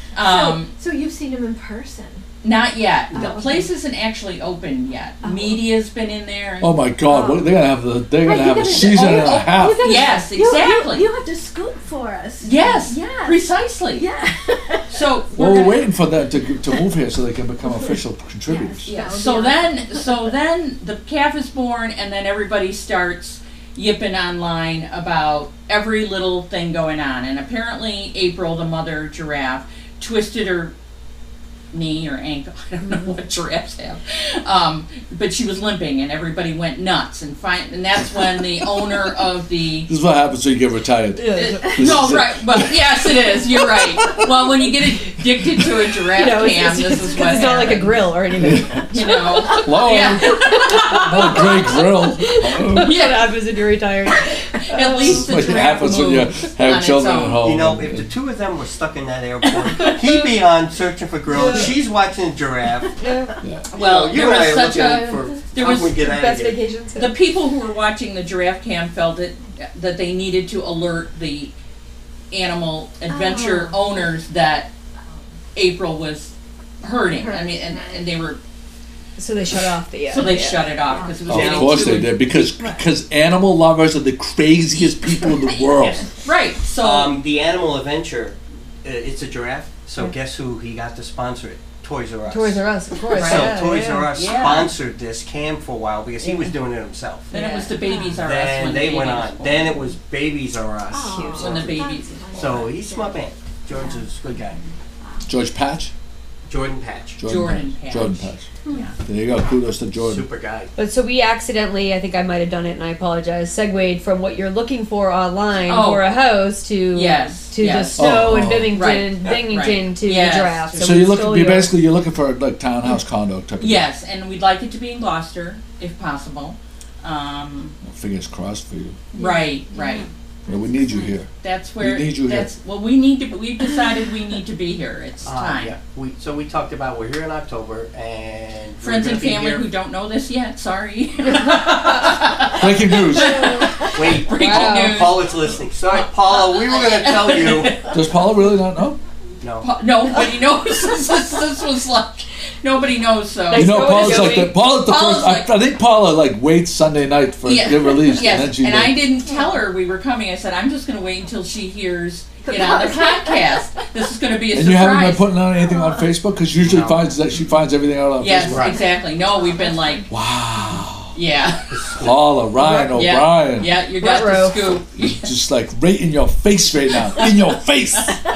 um, so, so you've seen him in person. not yet. The Oh, place isn't actually open yet. Oh. Media's been in there. And Oh my God! Oh. What, they're gonna have the. They're Right, gonna you have a gotta- season oh, and oh, a half. You gotta- Yes, you- you- exactly. You, have to scoop for us. Yes, Yes. precisely. Yeah. So Well, we're we're gonna- waiting for them to to move here so they can become official contributors. Yeah. That would So be then, so then the calf is born, and then everybody starts yipping online about every little thing going on. And apparently, April, the mother giraffe, twisted her knee or ankle. I don't know what giraffes have, um, but she was limping, and everybody went nuts. And find, and that's when the owner of the This is what happens when you get retired. no, right, but yes, it is. You're right. Well, when you get addicted to a giraffe You know, it's, cam, it's, this it's, is 'cause what it's not like a happens, grill or anything. You know. Hello, Yeah. not a great grill. Hello. What Yeah. happens when you're retired? At least the What giraffe happens when you moves on have its children own. at home? You know, if the two of them were stuck in that airport, he'd be on searching for grills. She's watching a giraffe. Yeah. Yeah. Well, you there and I was are such looking a for there how was can we get out Best of here. vacations. the people who were watching the giraffe cam felt it that they needed to alert the animal adventure Oh. owners that April was hurting. I mean, and, and they were So they shut off the. Uh, so they yeah. shut it off because it was Oh, getting of course too they did because because animal lovers are the craziest people in the world. right. So Um, the Animal Adventure, uh, it's a giraffe. So guess who he got to sponsor it? Toys R Us. Toys R Us, of course. Right. So yeah, Toys yeah. R Us Yeah. sponsored this cam for a while because he was Yeah. doing it himself. then it was the babies R Us Then when the they baby went was on. born. Then it was Babies R Us. Oh, Huge. When the baby- that's So nice. he's my man. George is a good guy. George Patch. Jordan Patch. Jordan Patch. Jordan Patch. Yeah. There you go. Kudos to Jordan. Super guy. But so we accidentally, I think I might have done it, and I apologize. Segued from what you're looking for online Oh. for a house to Yes, to yes. the snow Oh, and oh. Binghamton, Right, Binghamton right. to Yes. the giraffe. So, we you're looking. stole You're your- basically you're looking for like townhouse condo type. Of Yes, and we'd like it to be in Gloucester if possible. Um, Fingers crossed for you. right, right. Yeah, we need you here. That's where. We need you here. that's well. We need to. We've decided we need to be here. It's Uh, time. yeah. We so we talked about we're here in October and we're Friends gonna and be family here- who don't know this yet. Sorry. Breaking news. Wait, Breaking Wow. news. Paula's listening. Sorry, Paula, we were going to tell you. Does Paula really not know? No. Pa- Nobody knows. this, this, this was like nobody knows. So You know, Go Paula's to like the Joey. Paula's the Paula's first. like- I, I think Paula like waits Sunday night for Yeah. it to get released, yes, and then she. and I like- didn't tell her we were coming. I said I'm just going to wait until she hears it on the podcast. This is going to be a And you haven't been surprise. putting out anything on Facebook because usually No. finds that she finds everything out on Yes, Facebook. Right. exactly. No, we've been like, Wow, yeah, Paula, Ryan yeah, O'Brien, yeah. You got Ruh-roh. the scoop. just like right in your face right now, in your face.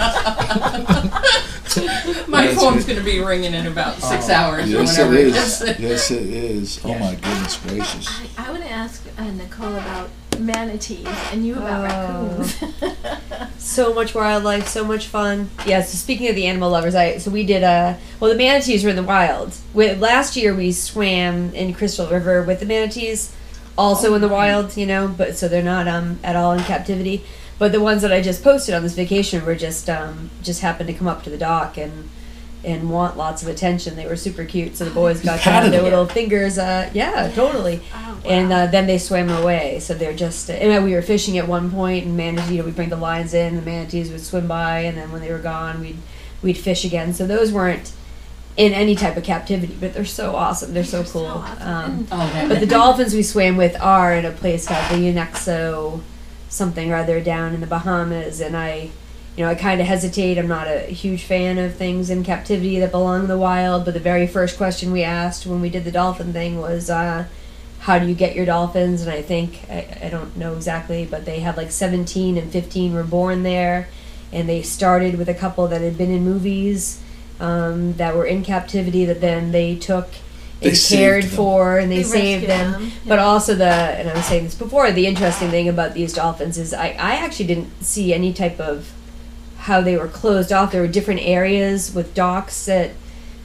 My That's phone's good. going to be ringing in about six Oh. hours or Yes, it whenever is. is. Yes, it is. Oh my goodness gracious. I, I want to ask uh, Nicole about manatees and you about Oh. raccoons. So much wildlife, so much fun. Yeah. So speaking of the animal lovers, I so we did a well. The manatees were in the wild. We, last year we swam in Crystal River with the manatees, also in the wild. You know, but so they're not um at all in captivity. But the ones that I just posted on this vacation were just um just happened to come up to the dock and and want lots of attention. They were super cute. So the boys got to have patted their them. little fingers. Uh, yeah, totally. Oh, wow. And uh, then they swam away. So they're just. Uh, and we were fishing at one point, and manatees. You know, we bring the lines in, the manatees would swim by, and then when they were gone, we'd we'd fish again. So those weren't in any type of captivity, but they're so awesome. They're so They're so cool. awesome. Um, Oh, that, but the dolphins we swam with are in a place called the Unexo something or other down in the Bahamas, and I, you know, I kind of hesitate. I'm not a huge fan of things in captivity that belong in the wild, but the very first question we asked when we did the dolphin thing was, uh, how do you get your dolphins? And I think, I, I don't know exactly, but they had like seventeen and fifteen were born there, and they started with a couple that had been in movies um, that were in captivity that then they took They and saved cared them. for, and they, They saved rescued them. them, But yeah. also the, and I was saying this before, the interesting thing about these dolphins is I, I actually didn't see any type of how they were closed off. There were different areas with docks that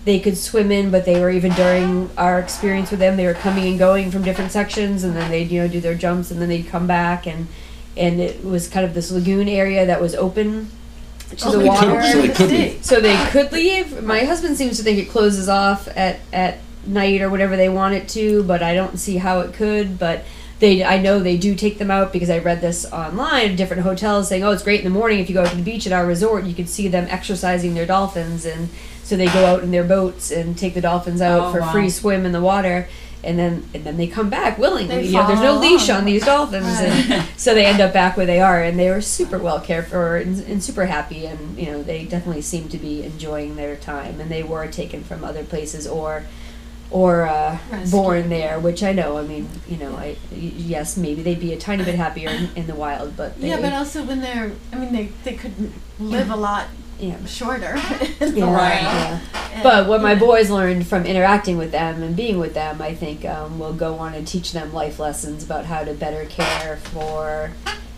they could swim in, but they were, even during our experience with them, they were coming and going from different sections, and then they'd, you know, do their jumps, and then they'd come back, and and it was kind of this lagoon area that was open to Oh, the they water. could- so they could leave. So they could leave. My husband seems to think it closes off at, at night or whatever they want it to, but I don't see how it could. But they, I know they do take them out, because I read this online, different hotels saying, oh, it's great in the morning if you go out to the beach at our resort, you can see them exercising their dolphins. And so they go out in their boats and take the dolphins out Oh, for wow. free swim in the water. And then and then they come back willingly. They You know, there's no follow leash along. on these dolphins. Right. And so they end up back where they are, and they were super well cared for, and, and super happy, and you know, they definitely seem to be enjoying their time, and they were taken from other places or or uh, Rescued. born there, which I know, I mean, you know, I y- yes, maybe they'd be a tiny bit happier in, in the wild, but they, Yeah, but also when they're, I mean, they, they could live a lot yeah. shorter. in the Yeah, Right. yeah. And- But what my boys learned from interacting with them and being with them, I think, um, will go on and teach them life lessons about how to better care for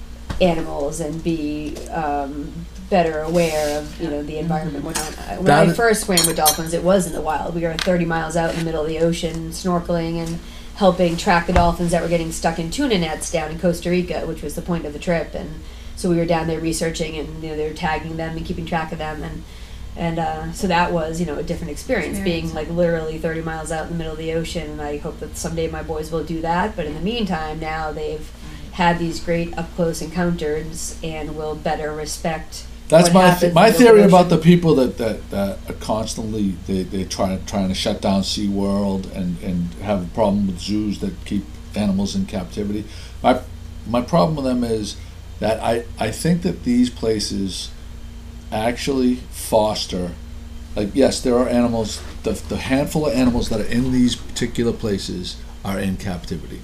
animals and be um, better aware of, you know, the environment. When I, when That I is- first swam with dolphins, it was in the wild. We were thirty miles out in the middle of the ocean, snorkeling and helping track the dolphins that were getting stuck in tuna nets down in Costa Rica, which was the point of the trip. And so we were down there researching, and you know, they were tagging them and keeping track of them, and and uh, so that was, you know, a different experience, Experience. being like literally thirty miles out in the middle of the ocean. And I hope that someday my boys will do that. But in the meantime, now they've had these great up close encounters and will better respect. That's what my happens th- in my the theory ocean. about the people that, that, that are constantly they they try trying to shut down SeaWorld and, and have a problem with zoos that keep animals in captivity. My my problem with them is that I, I think that these places actually foster, like, yes, there are animals, the, the handful of animals that are in these particular places are in captivity.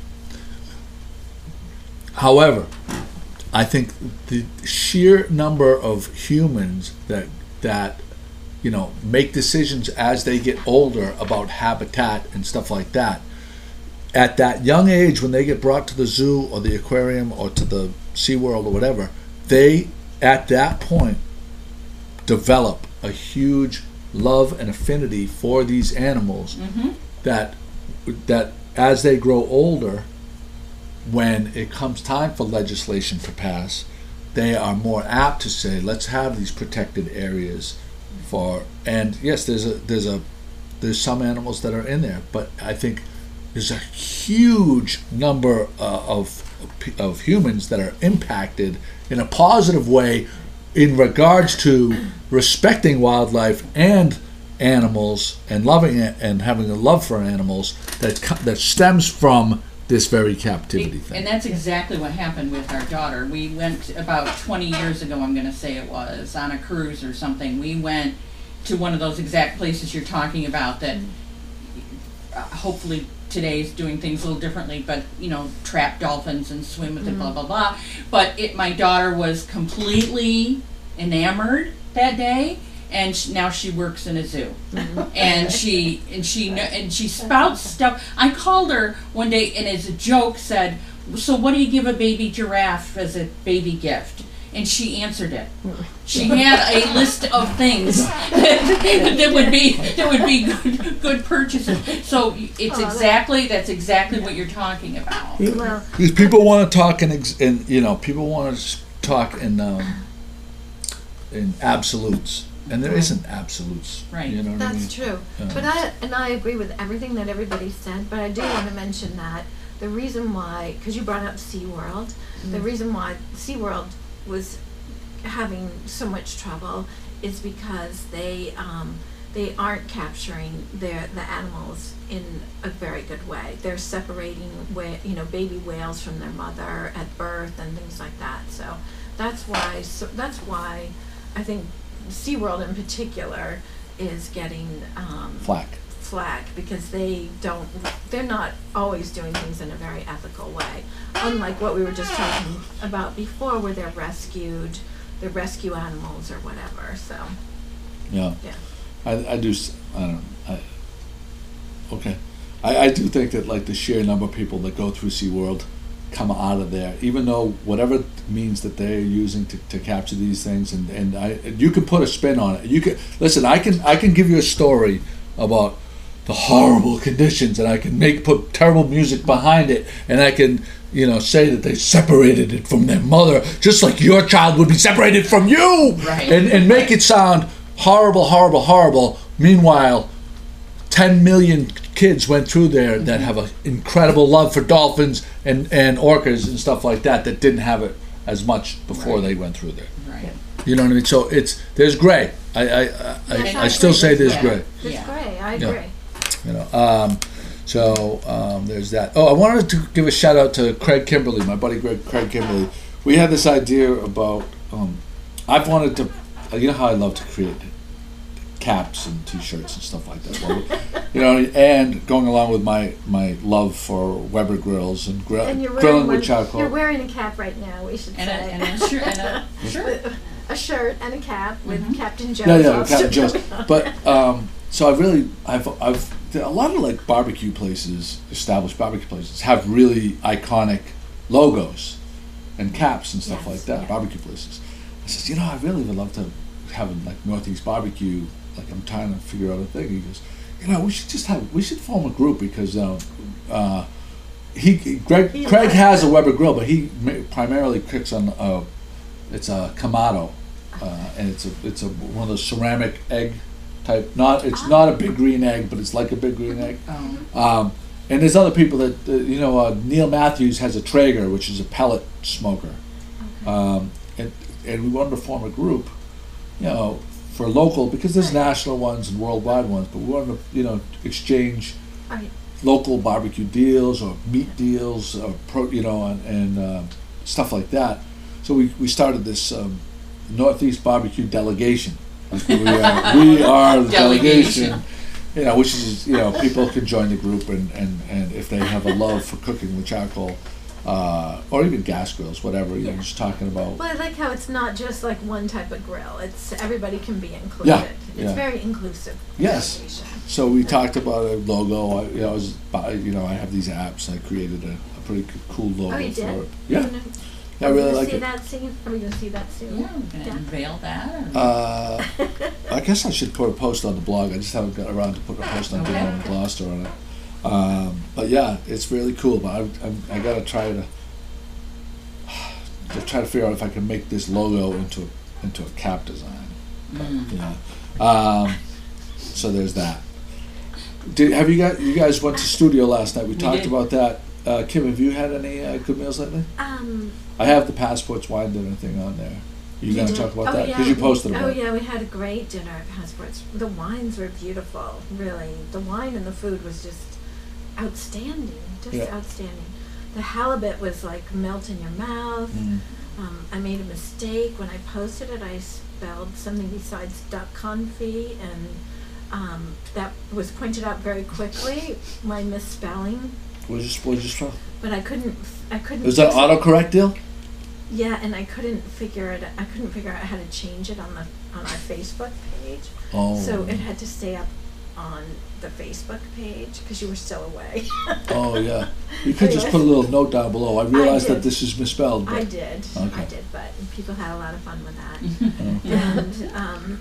However, I think the sheer number of humans that that you know make decisions as they get older about habitat and stuff like that, at that young age when they get brought to the zoo or the aquarium or to the SeaWorld or whatever, they at that point develop a huge love and affinity for these animals Mm-hmm. that that as they grow older, when it comes time for legislation to pass, they are more apt to say, let's have these protected areas for, and yes, there's a there's a there's some animals that are in there, but I think there's a huge number uh, of of humans that are impacted in a positive way in regards to respecting wildlife and animals and loving it and having a love for animals that co- that stems from this very captivity thing. And that's exactly what happened with our daughter. We went about twenty years ago, I'm going to say it was, on a cruise or something. We went to one of those exact places you're talking about that uh, hopefully today's doing things a little differently, but, you know, trap dolphins and swim with it, blah, blah, blah. But it, my daughter was completely enamored that day. And sh- now she works in a zoo, and she and she kn- and she spouts stuff. I called her one day and as a joke said, "So what do you give a baby giraffe as a baby gift?" And she answered it. She had a list of things that, that would be that would be good, good purchases. So it's Oh, that- exactly that's exactly what you're talking about. Well, Because people want to talk in, ex- in you know, people want to talk in um, in absolutes, and there isn't absolutes. Right. You know what I mean? that's true. Uh, But I, and I agree with everything that everybody said, but I do want to mention that the reason why, because you brought up SeaWorld, the reason why SeaWorld was having so much trouble is because they um, they aren't capturing their the animals in a very good way. They're separating wha- you know baby whales from their mother at birth and things like that. So that's why so that's why I think SeaWorld in particular is getting um, Flack. flack because they don't they're not always doing things in a very ethical way, unlike what we were just talking about before where they're rescued they're rescue animals or whatever. So Yeah. yeah. I, I do. s- I don't. I, okay. I, I do think that like the sheer number of people that go through SeaWorld come out of there, even though whatever means that they're using to, to capture these things, and, and I you can put a spin on it. You can listen. I can I can give you a story about the horrible conditions, and I can make put terrible music behind it, and I can, you know, say that they separated it from their mother, just like your child would be separated from you, Right. and and make it sound horrible, horrible, horrible. Meanwhile, ten million kids went through there that have an incredible love for dolphins and and orcas and stuff like that that didn't have it as much before Right. they went through there. Right. You know what I mean? So it's there's gray. I I I, Yes, I, I I still agree. say there's Yeah. gray. It's Yeah. great. I Yeah. agree. You know. Um, so um, there's that. Oh, I wanted to give a shout out to Craig Kimberly, my buddy Greg, Craig Kimberly. We had this idea about. Um, I've wanted to. You know how I love to create caps and T-shirts and stuff like that. Well, you know, and going along with my my love for Weber grills and, grill, And you're grilling wearing with one, charcoal. You're wearing a cap right now. We should And a, say. and a shirt, and a shirt. a shirt and a cap with Mhm. Captain Joe's. Yeah, yeah, also Captain Joe's. coming on. But um, so I really, I've, I've, there are a lot of like barbecue places, established barbecue places, have really iconic logos and caps and stuff Yes, like that. yeah. Barbecue places. I says, you know, I really would love to have a, like Northeast Barbecue. Like I'm trying to figure out a thing. He goes, you know, we should just have, we should form a group because um, uh, he, Greg, He Craig loves has a it. Weber grill, but he ma- primarily cooks on. Uh, it's a Kamado, uh, and it's a it's a one of those ceramic egg type. Not it's not a big green egg, but it's like a big green egg. Um, Um, and there's other people that uh, you know. Uh, Neil Matthews has a Traeger, which is a pellet smoker, um, and and we wanted to form a group, you know, for local because there's national ones and worldwide ones, but we wanted to you know exchange Right. local barbecue deals or meat deals or pro, you know, and, and uh, stuff like that. So we, we started this um, Northeast Barbecue Delegation. Like we are, we are the delegation. Delegation. You know, which is you know people can join the group and, and, and if they have a love for cooking with charcoal, uh, or even gas grills, whatever. You know, Yeah. just talking about. Well, I like how it's not just like one type of grill. It's everybody can be included. Yeah, It's yeah. very inclusive. Yes. delegation. So we talked about a logo. I, you know, I was, bu- you know, I have these apps. I created a, a pretty c- cool logo Oh, you for did? it. Yeah, Are we I really gonna like see it. that soon? Are we going to see that soon? yeah, we're gonna Yeah. unveil that. Or, Uh, I guess I should put a post on the blog. I just haven't got around to putting a post on Okay. Good Morning Gloucester on it. Um, but yeah, it's really cool. But I, I, I got to try to, to try to figure out if I can make this logo into into a cap design. mm. Yeah. Um, so there's that. Did have you guys? You guys went to studio last night. We, We talked did. about that. Uh, Kim, have you had any uh, good meals lately? Um, I have the passports wine dinner thing on there. You you gonna did- talk about oh, that? yeah. Because you posted about Oh it. yeah, we had a great dinner at Passports. The wines were beautiful, really. The wine and the food was just outstanding, just Yeah. outstanding. The halibut was like melt in your mouth. Mm. Um, I made a mistake when I posted it. I spelled something besides duck confit, and um, that was pointed out very quickly. My misspelling, What was your, what was your spell? but I couldn't. I couldn't. Was that fix it. autocorrect deal? Yeah, and I couldn't figure it. I couldn't figure out how to change it on the on our Facebook page. Oh. So it had to stay up on the Facebook page because you were still away. Oh yeah. You could just Anyway. put a little note down below. I realized did. that this is misspelled. But, I did. I Okay. did, but people had a lot of fun with that. uh, And um,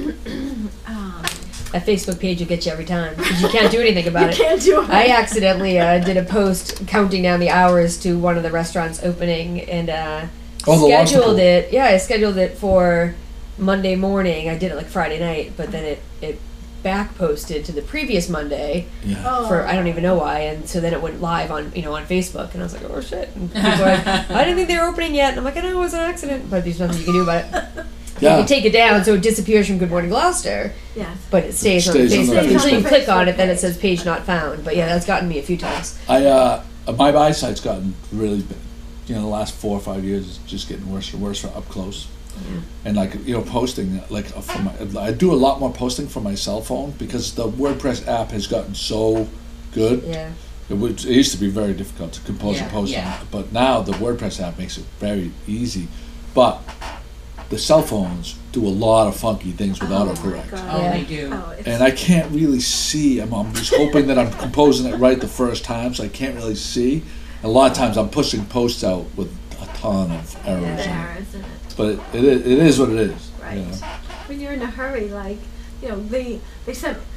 um, That Facebook page will get you every time because you can't do anything about you it. can't do it. I accidentally uh, did a post counting down the hours to one of the restaurants opening and uh, Oh, the lobster scheduled pool. it. Yeah, I scheduled it for Monday morning. I did it like Friday night, but then it it back posted to the previous Monday yeah. Oh. for I don't even know why, and so then it went live on you know on Facebook, and I was like, oh shit! And people were like, I didn't think they were opening yet, and I'm like, I know it was an accident, but there's nothing you can do about it. Yeah. You take it down, so it disappears from Good Morning Gloucester, Yes. but it stays, Stays on on the the Facebook. Until you Facebook click on it, then it page. says page not found. But yeah, that's gotten me a few times. I uh, my eyesight's gotten really, b- you know, the last four or five years is just getting worse and worse for up close. And like you know, posting like uh, for my, I do a lot more posting from my cell phone because the WordPress app has gotten so good. Yeah. It, would, it used to be very difficult to compose Yeah, and post yeah. on it, but now the WordPress app makes it very easy. But the cell phones do a lot of funky things with Oh my autocorrect. God. Oh, Yeah. they do. Oh, it's, And I can't really see. I'm, I'm just hoping that I'm composing it right the first time, so I can't really see. And a lot of times I'm pushing posts out with a ton of errors. the in it. errors in it. But it, it, is, it is what it is. Right. You know? When you're in a hurry, like, you know, they they sent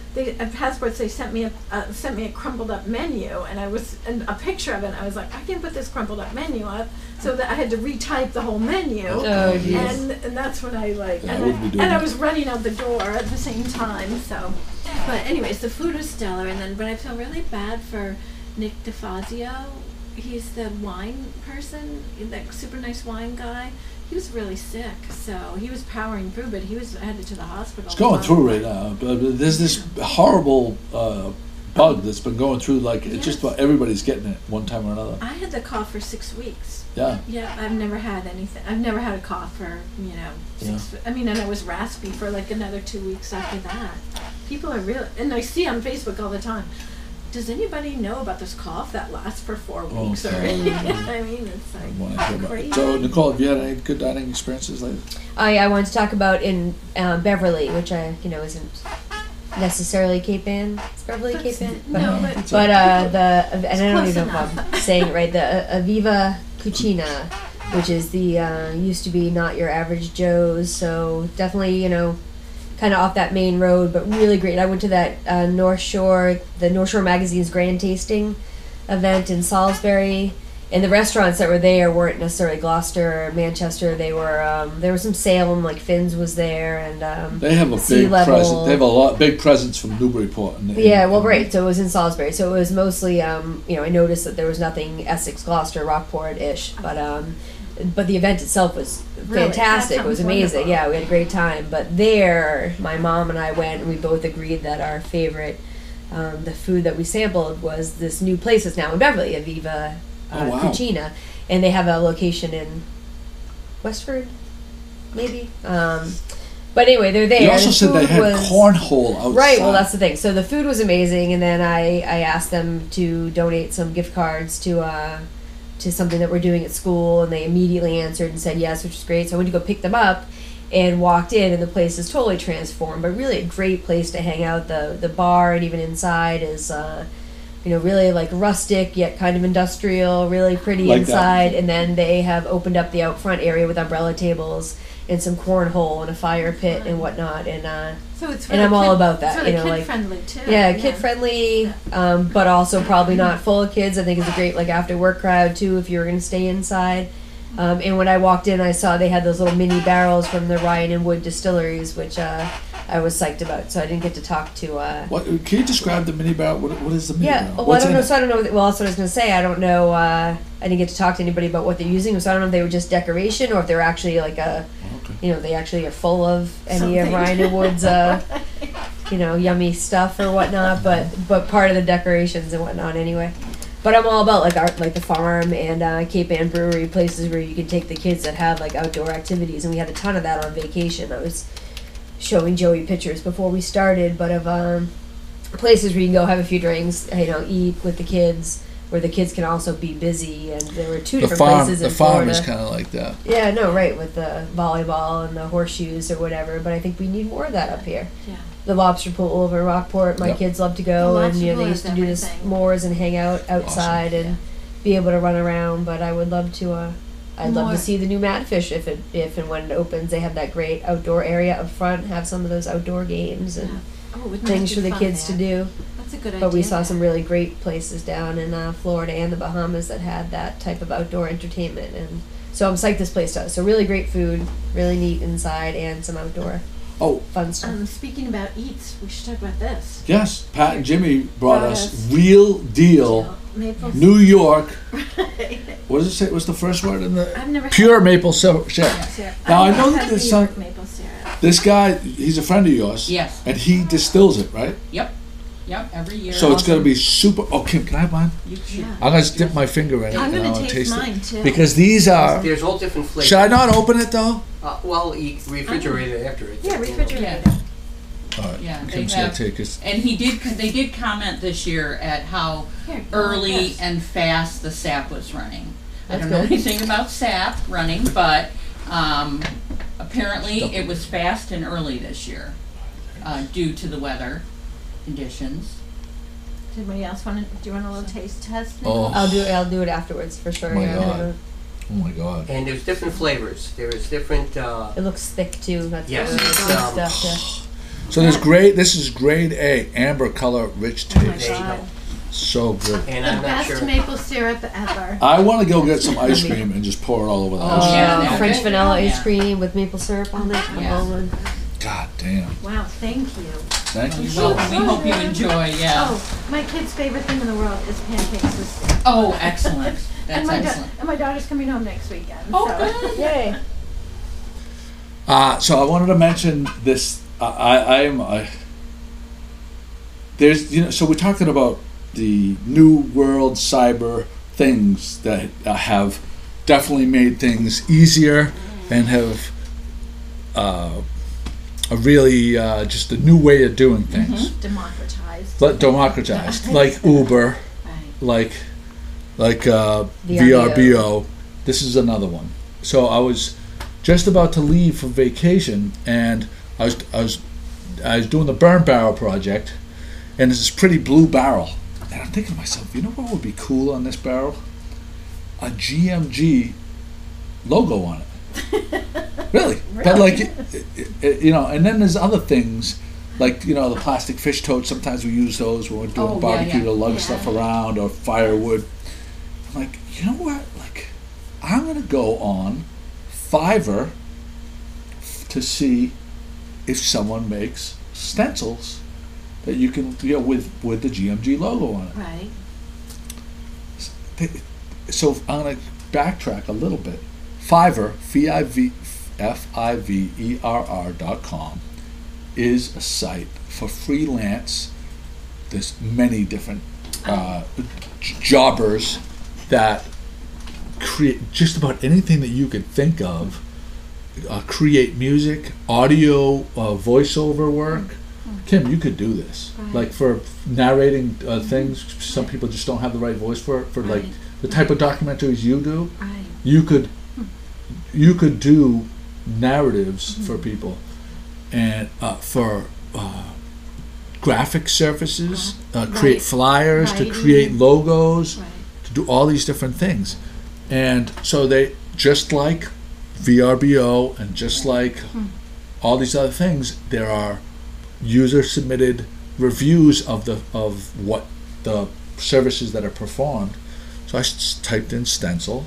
they at Passports they sent me a uh, sent me a crumpled up menu, and I was and a picture of it. And I was like, I can't put this crumpled up menu up, so that I had to retype the whole menu. Oh, geez. and and that's when I like Yeah, I and, wouldn't be I, doing and I that. was running out the door at the same time. So, but anyways, the food was stellar, and then but I feel really bad for Nick DeFazio. He's the wine person, that super nice wine guy. He was really sick, so he was powering through, but he was headed to the hospital. It's going through right now. But there's this horrible uh, bug that's been going through. Like it's just Yes. about everybody's getting it one time or another. I had the cough for six weeks. Yeah. Yeah, I've never had anything. I've never had a cough for, you know, six. I mean, and I was raspy for like another two weeks after that. People are really, and I see on Facebook all the time. Does anybody know about this cough that lasts for four Oh, weeks? Or God. I mean, it's I like wanna hear about it. crazy. So Nicole, have you had any good dining experiences lately? I, I wanted to talk about in uh, Beverly, which I you know isn't necessarily Cape Ann. It's Beverly That's- Cape Ann, but, no, but, but uh, the and I don't close even know if enough. I'm saying it right. The uh, Aviva Cucina, which is the uh, used to be Not Your Average Joe's. So definitely you know, kind of off that main road, but really great. I went to that uh, North Shore, the North Shore Magazine's grand tasting event in Salisbury. And the restaurants that were there weren't necessarily Gloucester or Manchester. They were um, there was some Salem, like Finn's was there, and um, They have a Sea big level. presence. They have a lot big presence from Newburyport. And yeah, well, right. So it was in Salisbury. So it was mostly, um, you know, I noticed that there was nothing Essex, Gloucester, Rockport-ish, but um, but the event itself was Really? fantastic. That It was sounds amazing. wonderful. Yeah, we had a great time. But there, my mom and I went, and we both agreed that our favorite, um, the food that we sampled was this new place that's now in Beverly, Aviva uh, Oh, wow. Cucina, and they have a location in Westford, maybe. Um, but anyway, they're there. You also The said they food had was- cornhole outside. Right, well, that's the thing. So the food was amazing, and then I, I asked them to donate some gift cards to uh, to something that we're doing at school, and they immediately answered and said yes, which is great. So I went to go pick them up and walked in, and the place is totally transformed, but really a great place to hang out. The, the bar and even inside is, uh, you know, really like rustic yet kind of industrial, really pretty Like that. inside. And then they have opened up the out front area with umbrella tables and some cornhole and a fire pit and whatnot. And uh, So it's And really I'm all kid- about that, It's really you know, kid like- friendly too. yeah, kid friendly, um, but also probably not full of kids. I think it's a great like after work crowd too if you're gonna stay inside. Um, and when I walked in, I saw they had those little mini barrels from the Ryan and Wood distilleries, which uh, I was psyched about. So I didn't get to talk to. Uh, What can you describe the mini barrel? What, what is the mini yeah, barrel? well, I What's don't in know. it? So I don't know. Well, that's what I was gonna say. I don't know. Uh, I didn't get to talk to anybody about what they're using. So I don't know if they were just decoration or if they're actually like a, Okay. you know, they actually are full of any of Something. Ryan and Wood's. Uh, you know, yummy stuff or whatnot, but but part of the decorations and whatnot anyway. But I'm all about like art, like the farm and uh, Cape Ann Brewery, places where you can take the kids that have like outdoor activities, and we had a ton of that on vacation. I was showing Joey pictures before we started, but of um, places where you can go have a few drinks, you know, eat with the kids, where the kids can also be busy. And there were two The different farm, places the in farm Florida. is kind of like that. Yeah, no, right, with the volleyball and the horseshoes or whatever. But I think we need more of that up here. Yeah. The lobster pool over in Rockport, my Yep. kids love to The go, and lobster you know pool they is used to do this everything. moors and hang out outside and be able to run around. But I would love to. Uh, I'd love More. to see the new Madfish if it if and when it opens. They have that great outdoor area up front. Have some of those outdoor games and Yeah. Oh, wouldn't that things be for the fun kids there? to do. That's a good idea. But we saw some really great places down in uh, Florida and the Bahamas that had that type of outdoor entertainment, and so I'm psyched this place does. So really great food, really neat inside, and some outdoor Oh, fun stuff. Um, speaking about eats, we should talk about this. yes, Pat and Jimmy brought Brought us us real deal Maple New York. Right. What does it say? What's the first word in the I've never pure maple syrup? had syrup. syrup. Now, I I've know never that had there's New some- York maple syrup. This guy, he's a friend of yours. Yes. And he distills it, right? Yep. Yep. Every year. So it's going to Awesome. be super. Oh, Kim, can I have mine? You should. Yeah. I'm going to dip my finger in it. I'm and gonna I'll taste taste mine it. too. Because these are. There's all different flavors. Should I not open it though? Uh, well, you refrigerate it after it. Yeah, you know. refrigerate Yeah. it. All right. Yeah, they Kim's going have- to take us. And he did. They did comment this year at how Here, early yes. and fast the S A P was running. I That's don't know good. anything about S A P running, but um, apparently it was fast and early this year uh, due to the weather conditions. Does anybody else want to? Do you want a little taste test? Oh. I'll do it. I'll do it afterwards for sure. My yeah, God. Oh my God. And there's different flavors. There is different. Uh, It looks thick too. That's Yes, good, it's, good um, stuff. To, So there's grade. This is grade A, amber color, rich Oh my taste. There you God. go. So good. And The I'm not best sure. maple syrup ever. I want to go get some ice cream and just pour it all over the house. Oh, yeah, Uh, yeah. French vanilla ice Yeah. cream with maple syrup on it. Yeah. Oh, God damn. Wow, thank you. Thank you. Well, we hope you enjoy, yeah. Oh, my kid's favorite thing in the world is pancakes with steak. Oh, excellent. And That's my, da- excellent. and my daughter's coming home next weekend. Oh, so. good. Yay. Uh, so I wanted to mention this. Uh, I I am. Uh, there's you know. So we're talking about the new world cyber things that uh, have definitely made things easier and have uh, a really uh, just a new way of doing things. Democratized. But democratized, like Uber, Right. like like uh, V V R R B O. This is another one. So I was just about to leave for vacation, and I was I was I was doing the burn barrel project, and there's this pretty blue barrel, and I'm thinking to myself, you know what would be cool on this barrel? A G M G logo on it. Really, but like it, it, it, you know, and then there's other things. Like, you know, the plastic fish totes, sometimes we use those when we're doing Oh, yeah, barbecue yeah. to lug Yeah. stuff around, or firewood. I'm like, you know what? Like, I'm going to go on Fiverr f- to see if someone makes stencils that you can, you know, with, with the G M G logo on it. Right. They- So I'm going to backtrack a little bit. Fiverr, V I V F I V E R R dot com, is a site for freelance. There's many different uh, j- jobbers that create just about anything that you could think of. Uh, create music, audio, uh, voiceover work. Kim, you could do this. Right. Like for narrating uh, things, some people just don't have the right voice for it. For like Right. the type of documentaries you do, Right. you could you could do narratives for people, and uh, for uh, graphic services, uh, create Right. flyers, to Writing. create logos, Right. to do all these different things. And so they, just like V R B O and just like all these other things, there are user submitted reviews of the of what the services that are performed. So I s- typed in stencil,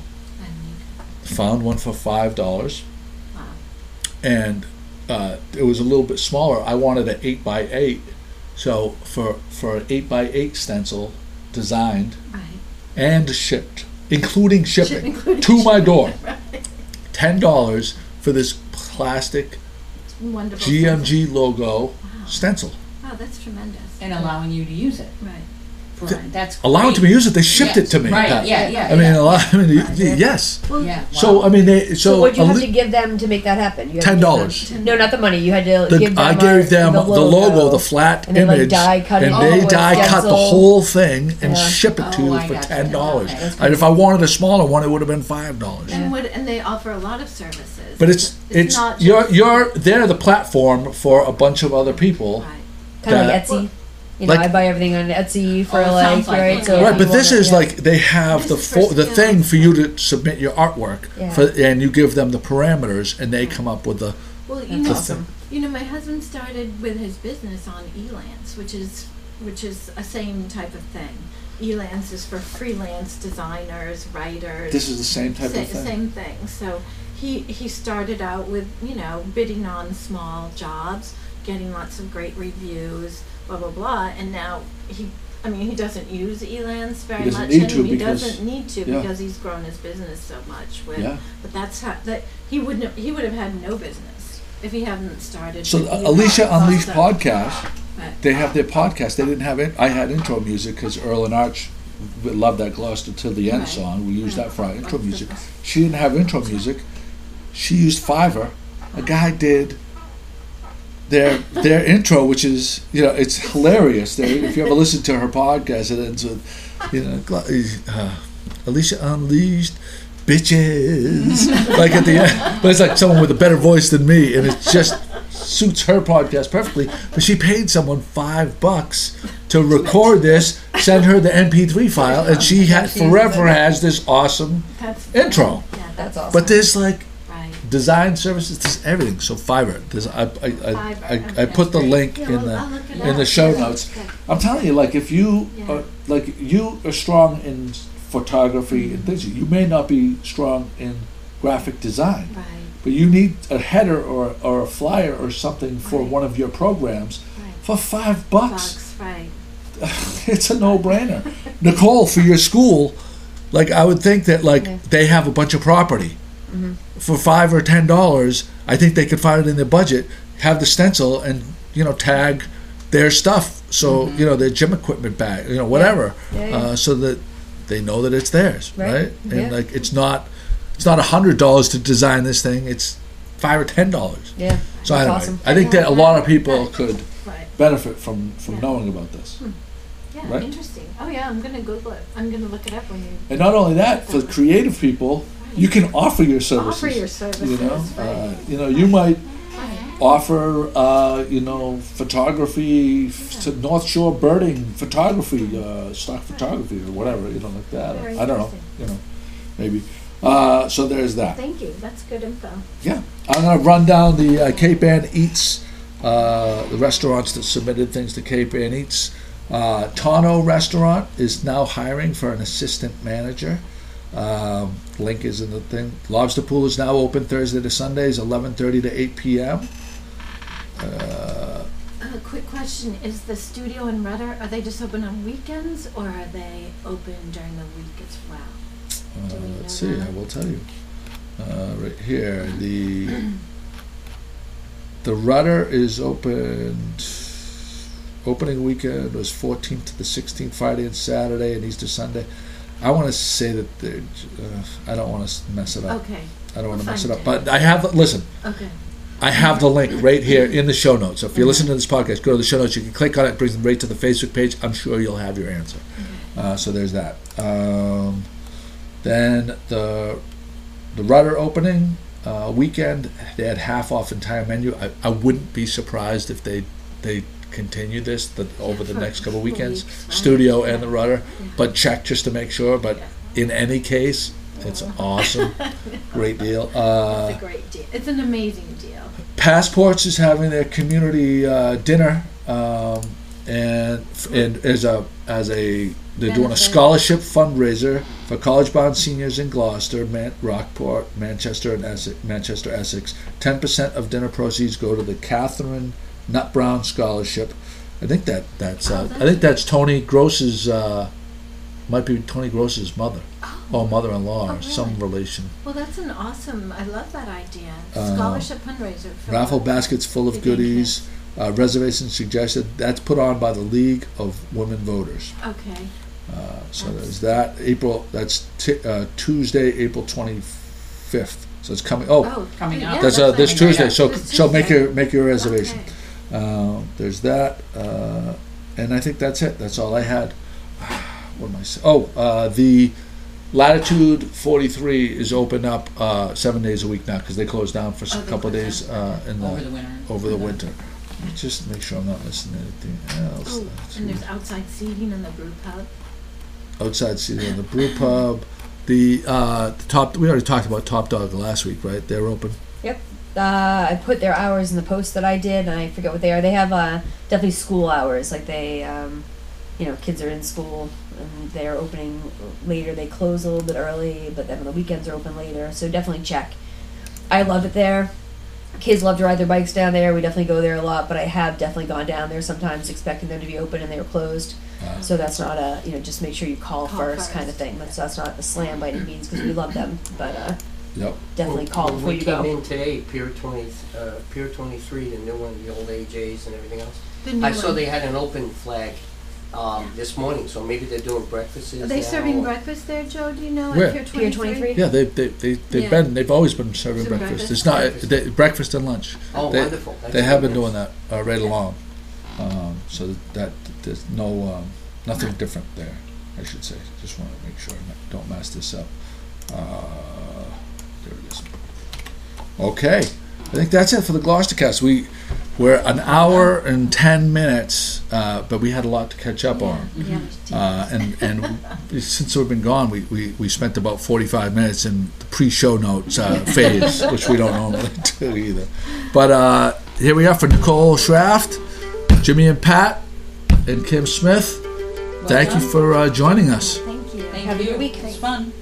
And found one for five dollars, wow. and uh, it was a little bit smaller. I wanted an eight by eight, so for for an eight by eight stencil designed Right. and shipped, including shipping including to my door, Right. ten dollars for this plastic It's wonderful. G M G logo Wow. stencil. Wow, that's tremendous. And allowing you to use it. Right. For, Th- that's Allow it to be great. used. It. They shipped Yes. it to me. Right, Pat. yeah, yeah. I mean, yeah. a lot. I mean, y- y- yes. Well, Yeah. So wow. I mean, they so, So what'd you a have li- to give them to make that happen? You had to ten give them- dollars. No, not the money. You had to The, give them I our- gave them the logo, the flat and then, like, image, die cut it and all they with die cut the stencil. whole thing and Yeah. ship it to Oh, you I for gotcha. ten dollars. Okay. That's And if I wanted a smaller one, it would have been five dollars. And would and they offer a lot of services. But it's it's, not you're just- you're they're the platform for a bunch of other people. Right. Kind of that- like Etsy. You know, Like- I buy everything on Etsy for Oh, like, sounds like right? it, So yeah. if Right, you but this wanna- is yeah. like they have This the is fo- for the skills. thing for you to submit your artwork Yeah. for, and you give them the parameters, and they come up with the Well, you That's know, awesome. you know, my husband started with his business on Elance, which is which is a same type of thing. Elance is for freelance designers, writers. This is the same type Sa- of thing. Same thing. So he he started out with, you know, bidding on small jobs, getting lots of great reviews, blah blah blah, and now he. I mean, he doesn't use Elance very He doesn't much, need and to he because- doesn't need to yeah. because he's grown his business so much. With, Yeah. But that's how that he wouldn't have, he would have had no business if he hadn't started. So with uh, Elance Alicia Unleashed also. podcast, But- they have their podcast. They didn't have it. I had intro music because Earl and Arch w- loved that Gloucester Till the End Right. song. We used Right. that for our intro music. She didn't have intro music. She used Fiverr. A guy did their their intro, which is, you know, it's hilarious. They, if you ever listen to her podcast, it ends with, you know, Glo- uh, Alicia Unleashed, bitches, like at the end. But it's like someone with a better voice than me, and it just suits her podcast perfectly. But she paid someone five bucks to record this, send her the M P three file, and she had forever has this awesome That's intro. Yeah, That's awesome. But there's like right. design services, there's everything. So Fiverr, there's, I, I, I, Fiverr, I, I okay. put the link Yeah, in well, the I'll look it in the up. show Yeah, notes. okay. I'm telling you, like if you Yeah. are, like you are strong in photography and things, you may not be strong in graphic design, Right, but you need a header or or a flyer or something for Right. one of your programs right. for five bucks. Bucks, right. It's a no-brainer. Nicole, for your school, like I would think that like Yeah. they have a bunch of property Mhm. for five or ten dollars. I think they could find it in their budget, have the stencil, and you know tag their stuff. So you know their gym equipment bag, you know whatever, Yeah, yeah. Uh, so that they know that it's theirs, right? Right. And Yeah. like it's not it's not a hundred dollars to design this thing. It's five or ten dollars. Yeah. So That's anyway, awesome. I think that a lot of people could Right. benefit from from Yeah. knowing about this. Yeah, Right. interesting. Oh yeah, I'm gonna Google it. I'm gonna look it up when you And not only that, for creative people, you can offer your services. offer your services. You know, right. uh, you know, you might right. offer, uh, you know, photography f- to North Shore birding photography, uh, stock photography or whatever, you know, like that. Very I don't know, interesting. you know, maybe. Uh, so there's that. Thank you. That's good info. Yeah, I'm gonna run down the uh, Cape Ann Eats, uh, the restaurants that submitted things to Cape Ann Eats. Uh, Tano Restaurant is now hiring for an assistant manager. Um, link is in the thing. Lobster Pool is now open Thursday to Sundays, eleven thirty to eight p.m. Uh, A quick question: is the studio in Rudder? Are they just open on weekends, or are they open during the week as well? uh, Do we know let's see, that? I will tell you. Uh, right here, the the Rudder is opened. Opening weekend was fourteenth to the sixteenth, Friday and Saturday, and Easter Sunday. I want to say that they're, uh, I don't want to mess it up. Okay. I don't want to We'll mess it find up. But I have, listen, Okay. I have the link right here in the show notes. So if you're listening to this podcast, go to the show notes. You can click on it, it brings them right to the Facebook page. I'm sure you'll have your answer. Uh, so there's that. Um, then the the Rudder opening uh, weekend, they had half off entire menu. I, I wouldn't be surprised if they they continue this the, over the for next couple a weekends, week, right? studio and the Rudder. Yeah. But check just to make sure. But Yeah. in any case, it's awesome, great deal. Uh, It's a great deal. It's an amazing deal. Passports is having their community uh, dinner, um, and and as a as a they're doing a Benefit. scholarship fundraiser for college-bound seniors in Gloucester, Man- Rockport, Manchester, and Essex, Manchester, Essex. Ten percent of dinner proceeds go to the Catherine Nut Brown Scholarship. I think that that's uh, Oh, I that's think that's Tony Gross's uh, might be Tony Gross's mother or mother-in-law Oh, or some really? relation. Well, that's an awesome. I love that idea. Uh, Scholarship fundraiser. For Raffle what? baskets full of Big game goodies. Uh, reservations suggested. That's put on by the League of Women Voters. Okay. Uh, so there's that. April. That's t- uh, Tuesday, April twenty-fifth. So it's coming. Oh, Oh, Coming up. yeah, that's uh, like- this coming right Tuesday. up. So This so make Tuesday. your make your reservation. Okay. Uh, there's that. Uh, and I think that's it. That's all I had. What am I saying? Oh, uh, the Latitude forty-three is open up uh, seven days a week now because they closed down for Oh, a they couple of closed days down. uh, in the Over the winter. over the winter. Let me just make sure I'm not missing anything else. Oh, and there's outside seating in the brew pub. Outside seating in the brew pub. The, uh, the top. We already talked about Top Dog last week, right? They're open. Uh, I put their hours in the post that I did, and I forget what they are. They have uh, definitely school hours. Like they, um, you know, kids are in school and they're opening later. They close a little bit early, but then on the weekends are open later. So definitely check. I love it there. Kids love to ride their bikes down there. We definitely go there a lot, but I have definitely gone down there sometimes expecting them to be open and they were closed. Uh, So that's not a, you know, just make sure you call, Call first, first. kind of thing. That's, that's not a slam by any means because we love them, but uh, Yep. definitely When- call when before we you came go. in today, Pier twenty, uh, Pier twenty-three, the new one, the old A Js and everything else. The new I saw one. they had an open flag um, this morning, so maybe they're doing breakfasts Are they now, serving or- breakfast there, Joe? Do you know? Where? At Pier Pier twenty-three? twenty-three? Yeah, they they they they've Yeah. been they've always been serving Some breakfast. breakfast. It's not Breakfast. they, breakfast and lunch. Oh, they, wonderful. That's They have been very doing nice. that uh, right along. Um, so that, that there's no um, nothing different there. I should say. Just want to make sure I don't mess this up. Uh, there it is. Okay, I think that's it for the Gloucestercast. We we're an hour and ten minutes, uh, but we had a lot to catch up on. Yeah. Uh, and and since we've been gone, we, we, we spent about forty-five minutes in the pre-show notes uh, phase, which we don't normally do either. But uh, here we are for Nicole Schraft, Jimmy and Pat, and Kim Smith. Thank you done. for uh, joining us. Thank you. Thank Have a you. good week. It was fun.